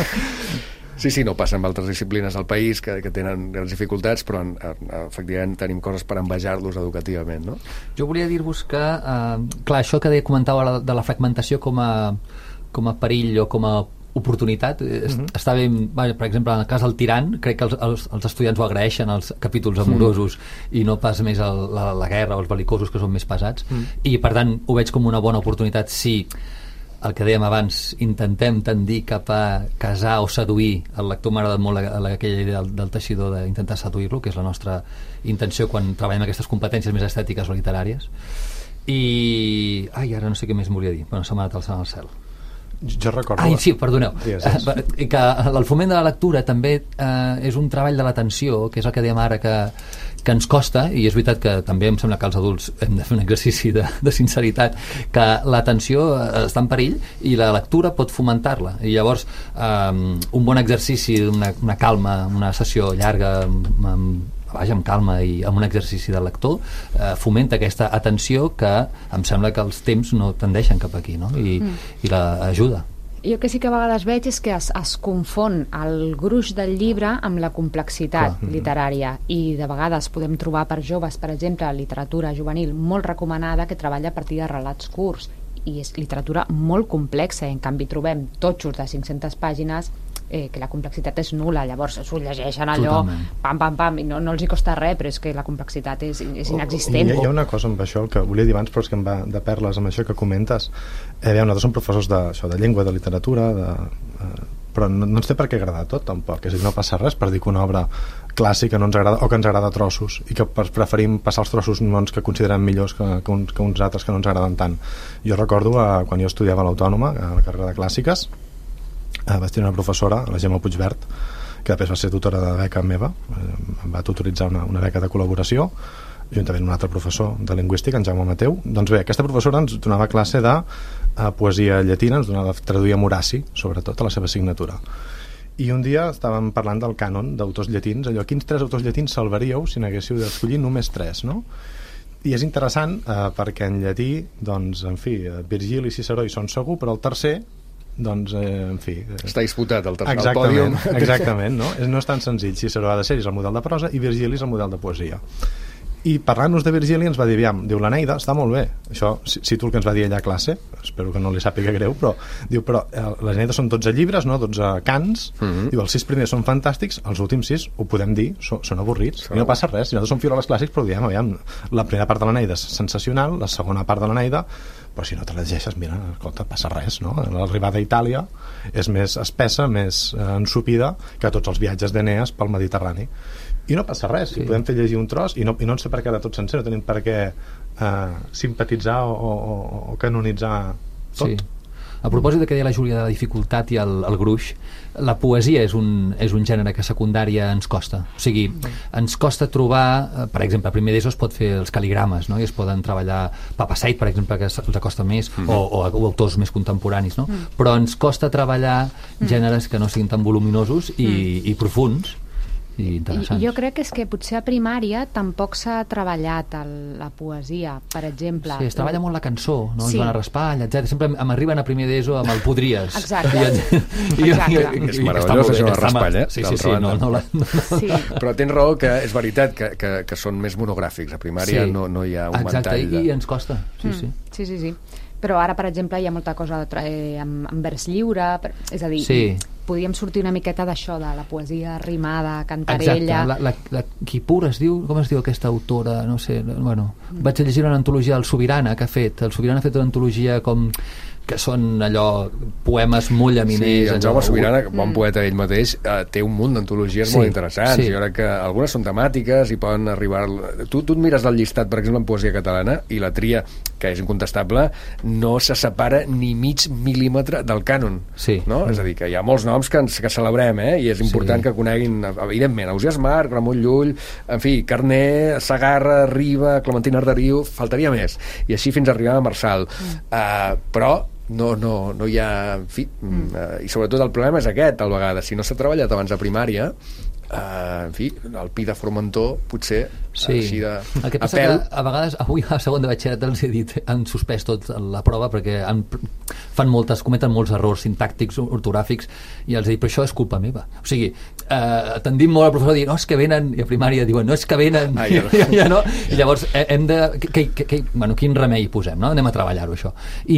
Sí, no passa amb altres disciplines al país que tenen grans dificultats, però efectivament tenim coses per envejar-los educativament, no? Jo volia dir-vos que, clar, això que comentava de la fragmentació com a perill o com a oportunitat, està bé, per exemple, en el cas del Tirant, crec que els estudiants ho agraeixen, els capítols amorosos, i no pas més la guerra o els bel·licosos, que són més pesats, i per tant ho veig com una bona oportunitat si el que dèiem abans, intentem tendir cap a casar o seduir el lector. M'ha agradat molt aquella idea del teixidor d'intentar seduir-lo, que és la nostra intenció quan treballem aquestes competències més estètiques o literàries. I ara no sé què més volia dir, però se m'ha anat alçant al cel. Jo recordo... Sí, perdoneu. Que el foment de la lectura també és un treball de l'atenció, que és el que dèiem ara que ens costa, i és veritat que també em sembla que els adults hem de fer un exercici de sinceritat, que l'atenció està en perill i la lectura pot fomentar-la. I llavors un bon exercici, una calma, una sessió llarga amb calma i amb un exercici de lector fomenta aquesta atenció que em sembla que els temps no tendeixen cap aquí, no? I l'ajuda. Jo que sí que a vegades veig és que es confon el gruix del llibre amb la complexitat literària, i de vegades podem trobar per joves, per exemple, literatura juvenil molt recomanada que treballa a partir de relats curts, i és literatura molt complexa, i en canvi trobem totxos de 500 pàgines que la complexitat és nul·la, llavors s'ho llegeixen allò, pam, i no els hi costa res, però és que la complexitat és inexistent. Hi ha una cosa amb això, el que volia dir abans, però és que em va de perles amb això que comentes. Nosaltres som professors de llengua, de literatura, però no ens té per què agradar tot, tampoc. És a dir, no passa res per dir que una obra clàssica no ens agrada, o que ens agrada trossos, i que preferim passar els trossos que considerem millors que uns altres que no ens agraden tant. Jo recordo quan jo estudiava a l'Autònoma, a la carrera de Clàssiques, vaig tenir una professora, la Gemma Puigvert, que després va ser tutora de beca meva, em va tutoritzar una beca de col·laboració, juntament amb un altre professor de lingüística, en Jaume Mateu. Doncs bé, aquesta professora ens donava classe de poesia llatina, ens donava traduir Horaci, sobretot, a la seva assignatura. I un dia estàvem parlant del cànon d'autors llatins, allò, quins 3 autors llatins salvaríeu si n'haguéssiu d'escollir només 3, no? I és interessant perquè en llatí, doncs, en fi, Virgili i Ciceró hi són segur, però el tercer, doncs, en fi... Està disputat el tercer, exactament, el pòdium. exactament, no? No és tan senzill. Ciceró ha de ser, és el model de prosa, i Virgili és el model de poesia. I parlant-nos de Virgili ens va dir, aviam, diu, l'Eneida està molt bé, això cito el que ens va dir allà a classe, espero que no li sàpiga greu, però diu, però l'Eneida són 12 llibres, no? 12 cants, diu, els 6 primers són fantàstics, els últims 6, ho podem dir, són avorrits, i no passa res, nosaltres som filòlegs clàssics, però diem, aviam, la primera part de l'Eneida és sensacional, la segona part de l'Eneida, però si no te la llegeixes, mira, escolta, passa res, no? L'arribada a Itàlia és més espessa, més ensupida que tots els viatges d'Enees pel Mediterrani. I no passa res, sí. Podem fer llegir un tros i no en sé per què de tot sencer, no tenim per què simpatitzar o canonitzar tot. Sí. A propòsit de que deia la Júlia de la dificultat i el gruix, la poesia és un gènere que a secundària ens costa. O sigui, ens costa trobar, per exemple, a primer d'ESO es pot fer els cal·ligrames, no? I es poden treballar Papaseit, per exemple, que els acosta més, o autors més contemporanis, no? Però ens costa treballar gèneres que no siguin tan voluminosos i profuns i interessants. Jo crec que és que potser a primària tampoc s'ha treballat la poesia, per exemple. Sí, es treballa molt la cançó, no? Sí. Joana Raspall, etc. Sempre m'arriben a primer d'ESO amb el Podries. Exacte. És meravellós, això de Raspall, eh? Sí, sí. Però tens raó que és veritat que són més monogràfics. A primària no hi ha un exacte, ventall. I ens costa. Sí. Però ara, per exemple, hi ha molta cosa en vers lliure, és a dir, podíem sortir una miqueta d'això, de la poesia rimada, cantarella... Exacte, la Quipura es diu, com es diu aquesta autora? No sé, bueno, vaig a llegir una antologia del Sobirana que ha fet. El Sobirana ha fet una antologia com que són allò, poemes molt llaminers. Sí, en Jaume Sobirana, bon poeta ell mateix, té un munt d'antologies molt interessants. Jo crec que algunes són temàtiques i poden arribar... Tu et mires del llistat, per exemple, en poesia catalana, i la tria, que és incontestable, no se separa ni mig mil·límetre del cànon. No? És a dir, que hi ha molts noms que celebrem, i és important que coneguin, evidentment, Ausiàs Marc, Ramon Llull, en fi, Carner, Segarra, Riba, Clementina Arderiu, faltaria més. I així fins a arribar a Marçal. Però no hi ha... En fi, i sobretot el problema és aquest, tal vegada. Si no s'ha treballat abans a primària, en fi, el Pi de Formentor potser així de... El que passa que a vegades, avui a segon de batxillerat els he dit, han suspès tot la prova perquè cometen molts errors sintàctics, ortogràfics, i els he dit, però això és culpa meva. O sigui, tendim molt al professor a dir, no, és que venen, i a primària diuen, no, és que venen, i llavors hem de... quin remei posem, no? Anem a treballar-ho, això.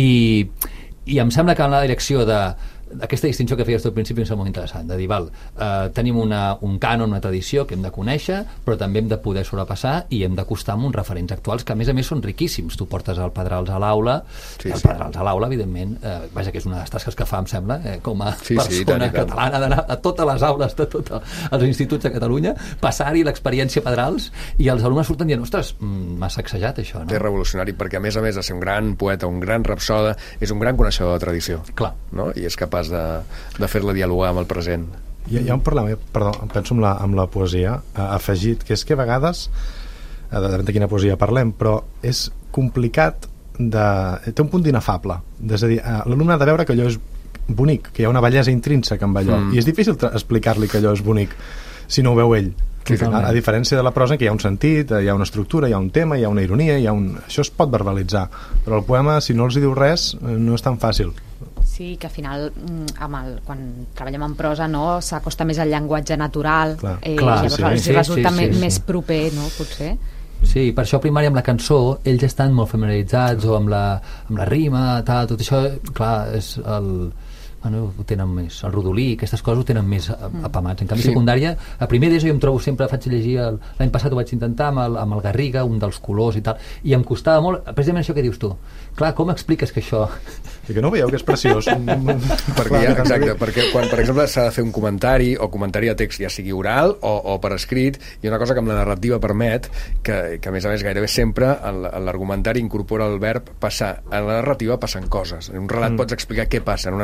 I em sembla que en la direcció d'aquesta distinció que feies tu al principi és molt interessant, de dir, tenim un cànon, una tradició que hem de conèixer, però també hem de poder sobrepassar i hem d'acostar amb uns referents actuals que a més són riquíssims. Tu portes el Pedrals a l'aula, Pedrals a l'aula, evidentment, vaja, que és una de les tasques que fa, em sembla, com a persona catalana, d'anar a totes les aules de tots els instituts de Catalunya, passar-hi l'experiència Pedrals, i els alumnes surten dient, ostres, m'ha sacsejat això, no? És revolucionari, perquè a més de ser un gran poeta, un gran rapsoda, és un gran coneixedor de tradició. Clar. No? I és capaç de fer-la dialogar amb el present. Hi ha un problema, penso amb la poesia afegit, que és que a vegades de quina poesia parlem, però és complicat té un punt d'inefable, és a dir, l'alumne ha de veure que allò és bonic, que hi ha una bellesa intrínseca amb allò, i és difícil explicar-li que allò és bonic si no ho veu ell. A diferència de la prosa, que hi ha un sentit, hi ha una estructura, hi ha un tema, hi ha una ironia, això es pot verbalitzar, però el poema, si no els hi diu res, no és tan fàcil. Sí, que al final quan treballem en prosa s'acosta més al llenguatge natural, llavors resulta més proper, no? Potser. Sí, per això a primària amb la cançó ells estan molt familiaritzats, o amb la rima, tot això, clar, és ho tenen més, el rodolí, aquestes coses ho tenen més apamats. En canvi, secundària, a primer d'ESO jo em trobo sempre, faig llegir l'any passat ho vaig intentar amb el Garriga, un dels colors i tal, i em costava molt, precisament això que dius tu, clar, com expliques que això... I que no veieu que és preciós. Perquè quan, per exemple, s'ha de fer un comentari o comentari de text, ja sigui oral o per escrit, hi ha una cosa que amb la narrativa permet, que a més gairebé sempre l'argumentari incorpora el verb passar. En la narrativa passen coses. En un relat pots explicar què passa, en una novel·la pots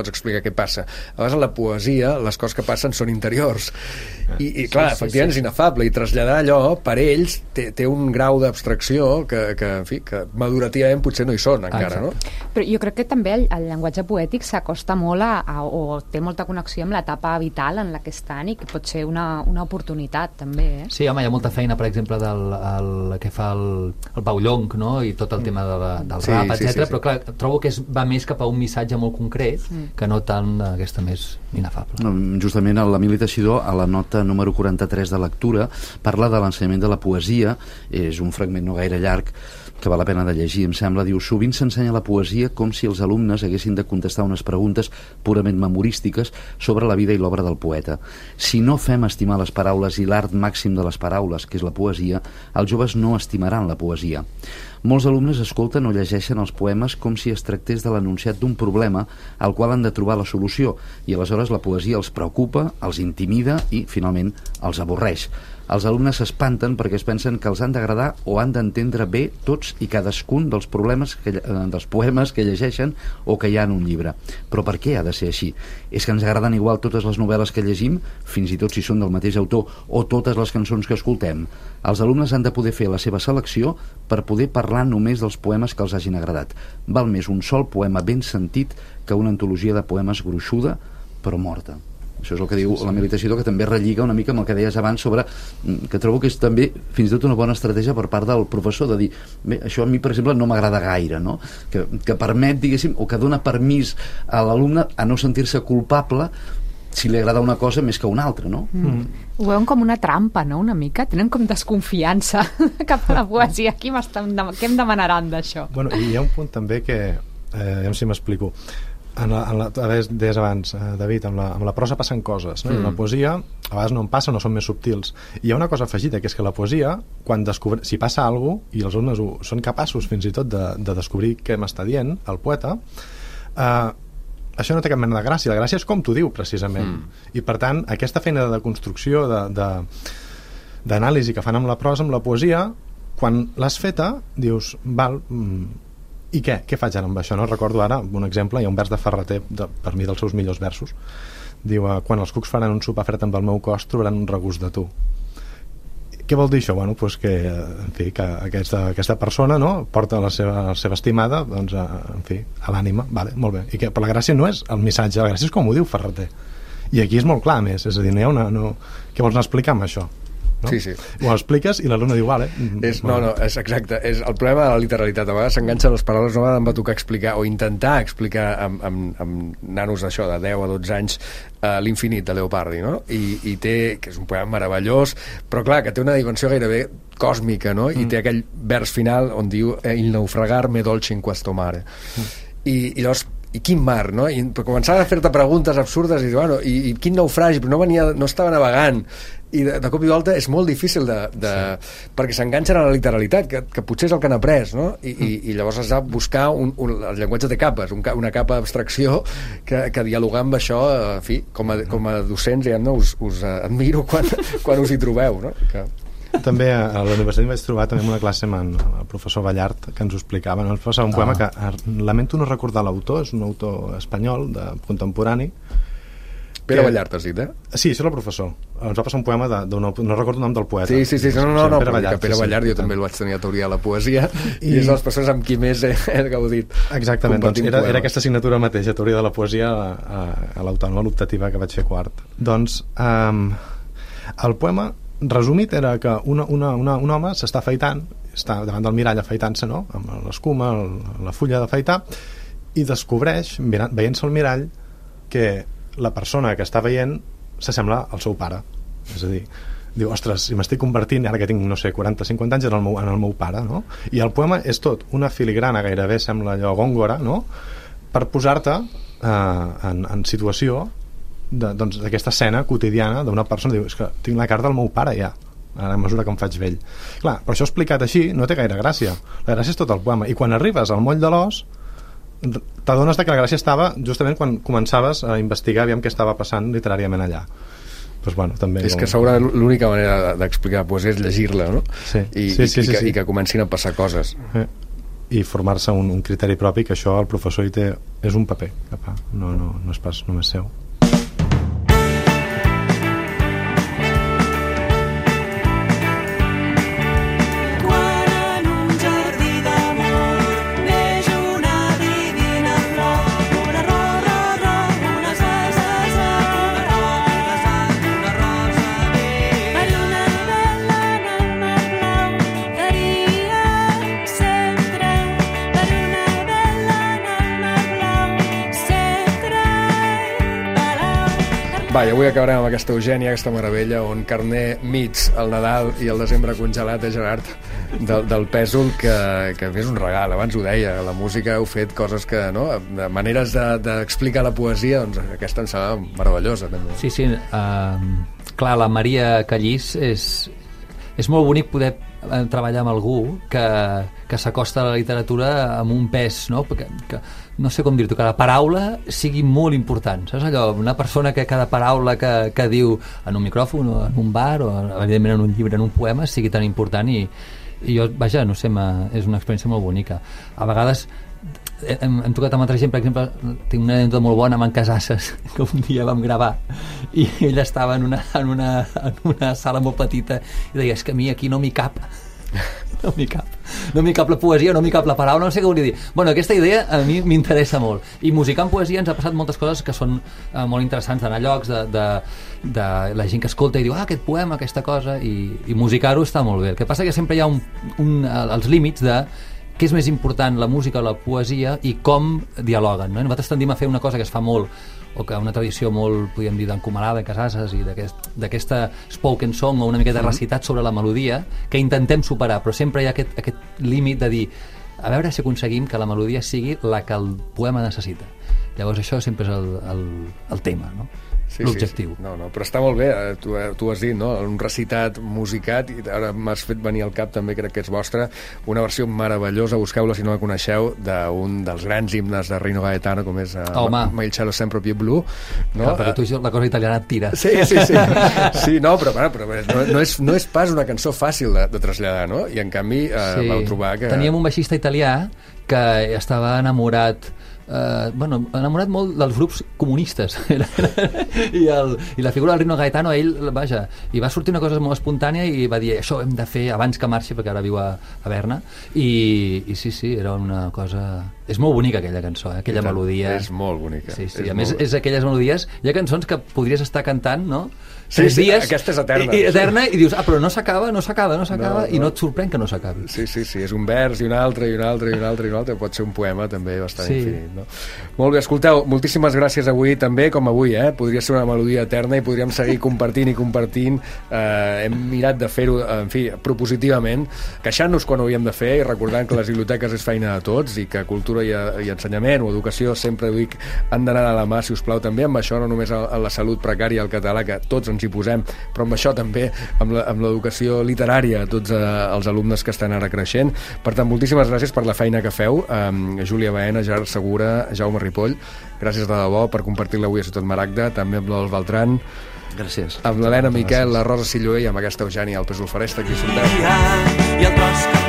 pots explicar què passa. A vegades en la poesia les coses que passen són interiors i clar, efectivament és inefable, i traslladar allò per ells té un grau d'abstracció que en fi, que madurativament potser no hi són encara, no? Però jo crec que també el llenguatge poètic s'acosta molt o té molta connexió amb l'etapa vital en la que estan, i que pot ser una oportunitat també, Sí, home, hi ha molta feina, per exemple, del que fa el Pau Llong, no? I tot el tema del rap, etc. Però clar, trobo que va més cap a un missatge molt concret que no tant aquesta més inefable. Justament l'Emili Teixidor, a la nota número 43 de lectura, parla de l'ensenyament de la poesia. És un fragment no gaire llarg que val la pena de llegir, em sembla. Diu: sovint s'ensenya la poesia com si els alumnes haguessin de contestar unes preguntes purament memorístiques sobre la vida i l'obra del poeta. Si no fem estimar les paraules i l'art màxim de les paraules, que és la poesia, els joves no estimaran la poesia. Molts alumnes escolten o llegeixen els poemes com si es tractés de l'enunciat d'un problema al qual han de trobar la solució, i aleshores la poesia els preocupa, els intimida i, finalment, els avorreix. Els alumnes s'espanten perquè es pensen que els han d'agradar o han d'entendre bé tots i cadascun dels poemes que llegeixen o que hi ha en un llibre. Però per què ha de ser així? És que ens agraden igual totes les novel·les que llegim, fins i tot si són del mateix autor, o totes les cançons que escoltem? Els alumnes han de poder fer la seva selecció per poder parlar només dels poemes que els hagin agradat. Val més un sol poema ben sentit que una antologia de poemes gruixuda però morta. Això és el que diu l'Emili Teixidor, que també relliga una mica amb el que deies abans sobre, que trobo que és també fins i tot una bona estratègia per part del professor de dir, bé, això a mi per exemple no m'agrada gaire, no? Que permet, diguéssim, o que dona permís a l'alumne a no sentir-se culpable si li agrada una cosa més que una altra, no? Ho veuen com una trampa, no?, una mica. Tenen com desconfiança cap a la poesia. Què em demanaran d'això? Bueno, i hi ha un punt també que, aviam si m'explico, deies abans, David, amb la prosa passen coses, no? I la poesia a vegades no en passa, no són més subtils. I hi ha una cosa afegida, que és que la poesia, si passa alguna cosa i els alumnes són capaços fins i tot de descobrir què m'està dient el poeta, això no té cap mena de gràcia. La gràcia és com t'ho diu, precisament. I per tant, aquesta feina de construcció, d'anàlisi que fan amb la prosa, amb la poesia, quan l'has feta, dius, val, i què faig ara amb això? No? Recordo ara un exemple, hi ha un vers de Ferreter, per mi dels seus millors versos, diu: quan els cucs faran un sopar fred amb el meu cos trobaran un regust de tu. Què vol dir això? Bueno, pues que, en fi, que aquesta persona, no, porta la seva estimada, doncs, en fi, a l'ànima, vale, molt bé. I que, però la gràcia no és el missatge, la gràcia és com ho diu Ferreter. I aquí és molt clar, més, és a dir, no hi ha què vols anar a explicar amb això? No? Sí. Ho expliques i l'alumne diu, vale. No, és exacte. És el problema de la literalitat. A vegades s'enganxen les paraules, no em va tocar explicar o intentar explicar amb nanos d'això, de 10 a 12 anys, l'Infinit, de Leopardi, no? I té, que és un poema meravellós, però clar, que té una dimensió gairebé còsmica, no? I té aquell vers final on diu il naufragar me dolce in questo mare. I llavors, i quin mar, no? I començaven a fer-te preguntes absurdes i, bueno, i quin naufragi, però no estava navegant, i de cop i volta és molt difícil perquè s'enganxen a la literalitat, que potser és el que han après, no? I llavors has de buscar el llenguatge de capes, una capa d'abstracció que dialogar amb això, en fi, com a docents, us admiro quan us hi trobeu, no? També a la universitat vaig trobar també una classe amb el professor Ballart, que ens ho explicava, ens passava un poema que lamento no recordar l'autor, és un autor espanyol contemporani. Pere Ballart, has dit, Sí, és el professor. Ens va passar un poema no recordo el nom del poeta. Sí, no, Pere Ballart jo també el vaig tenir a teoria de la poesia i és de les persones amb qui més he gaudit. Exactament, doncs era aquesta assignatura mateixa, teoria de la poesia, a l'autònoma, l'optativa que vaig fer quart. Doncs el poema resumit era que un home s'està afaitant, està davant del mirall afaitant-se, no?, amb l'escuma, la fulla d'afaitar, i descobreix, veient-se al mirall, que la persona que està veient s'assembla al seu pare. És a dir, diu, ostres, si m'estic convertint, ara que tinc, no sé, 40-50 anys, en el meu pare, no? I el poema és tot una filigrana, gairebé sembla allò Góngora, no?, per posar-te en situació d'aquesta escena quotidiana d'una persona. Diu, és que tinc la cara del meu pare ja, a mesura que em faig vell. Clar, però això explicat així no té gaire gràcia. La gràcia és tot el poema. I quan arribes al moll de l'os t'adones que la gràcia estava justament quan començaves a investigar aviam què estava passant literàriament allà. Pues bueno, també és que segurament l'única manera d'explicar la poesia és llegir-la, no? Sí. I que comencin a passar coses. i formar-se un criteri propi, que això el professor hi té, és un paper, no és pas només seu. Va, i avui acabarem amb aquesta Eugènia, aquesta meravella, on carner mig el Nadal i el desembre congelat, Gerard, del Pèsol, que és un regal. Abans ho deia, la música heu fet coses que, no?, de maneres d'explicar la poesia, doncs aquesta em sembla meravellosa, també. Sí, clar, la Maria Callís és molt bonic poder treballar amb algú que s'acosta a la literatura amb un pes, no? Que no sé com dir-t'ho, que la paraula sigui molt important, saps allò? Una persona que cada paraula que diu en un micròfon o en un bar o evidentment en un llibre, en un poema, sigui tan important i jo, vaja, no sé, és una experiència molt bonica. A vegades hem tocat amb altra gent, per exemple, tinc una anècdota molt bona amb en Casasses, que un dia vam gravar i ell estava en una sala molt petita i deia, és que a mi aquí no m'hi cap no m'hi cap la poesia, no m'hi cap la paraula, no sé què volia dir. Bueno, aquesta idea a mi m'interessa molt, i musicar en poesia ens ha passat moltes coses que són molt interessants, d'anar a llocs de la gent que escolta i diu, aquest poema, aquesta cosa, i musicar-ho està molt bé. El que passa que sempre hi ha els límits de què és més important, la música o la poesia, i com dialoguen, no? Nosaltres tendim a fer una cosa que es fa molt, o que una tradició molt, podríem dir, d'encomalada, de Casasses i d'aquesta spoken song o una miqueta recitat sobre la melodia, que intentem superar, però sempre hi ha aquest límit de dir, a veure si aconseguim que la melodia sigui la que el poema necessita. Llavors això sempre és el tema, no? Sí, l'objectiu. Sí. No, però està molt bé, tu has dit, no? Un recitat musicat, i ara m'has fet venir al cap també, crec que és vostra, una versió meravellosa, busqueu-la si no la coneixeu, d'un dels grans himnes de Rino Gaetano, com és Ma il cielo sempre più blu, no? Clar, perquè tu la cosa italiana et tira. Sí. Sí, no, però no és pas una cançó fàcil de traslladar, no? I en canvi vau trobar que... Teníem un baixista italià que estava enamorat enamorat molt dels grups comunistes i la figura del Rino Gaetano, ell, vaja, i va sortir una cosa molt espontània i va dir, això hem de fer abans que marxi, perquè ara viu a Berna, i sí, era una cosa... És molt bonica aquella cançó, aquella melodia. És molt bonica. Sí, a més, és aquelles melodies, hi ha cançons que podries estar cantant, no? Sí, aquesta és eterna. Eterna, i dius, però no s'acaba, i no et sorprèn que no s'acabi. Sí, és un vers i un altre, pot ser un poema també bastant infinit, no? Molt bé, escolteu, moltíssimes gràcies avui també, com avui, podria ser una melodia eterna i podríem seguir compartint. Hem mirat de fer-ho, en fi, propositivament, queixant-nos quan ho havíem de fer i recordant que les biblioteques és feina de tots i que cultura i ensenyament o educació, sempre dic, han d'anar a la mà, si us plau, també amb això, no només a la salut precària, al català, que tots ens hi posem, però amb això també, amb l'educació literària, tots els alumnes que estan ara creixent. Per tant, moltíssimes gràcies per la feina que feu, Júlia Baena, Gerard Segura, Jaume Ripoll, gràcies de debò per compartir-la avui a Ciutat Maragda, també amb l'Olf Beltran, gràcies, amb l'Helena Miquel, la Rosa Silloé i amb aquesta Eugènia, el Pèsol Faresta, aquí sortem. I el tros que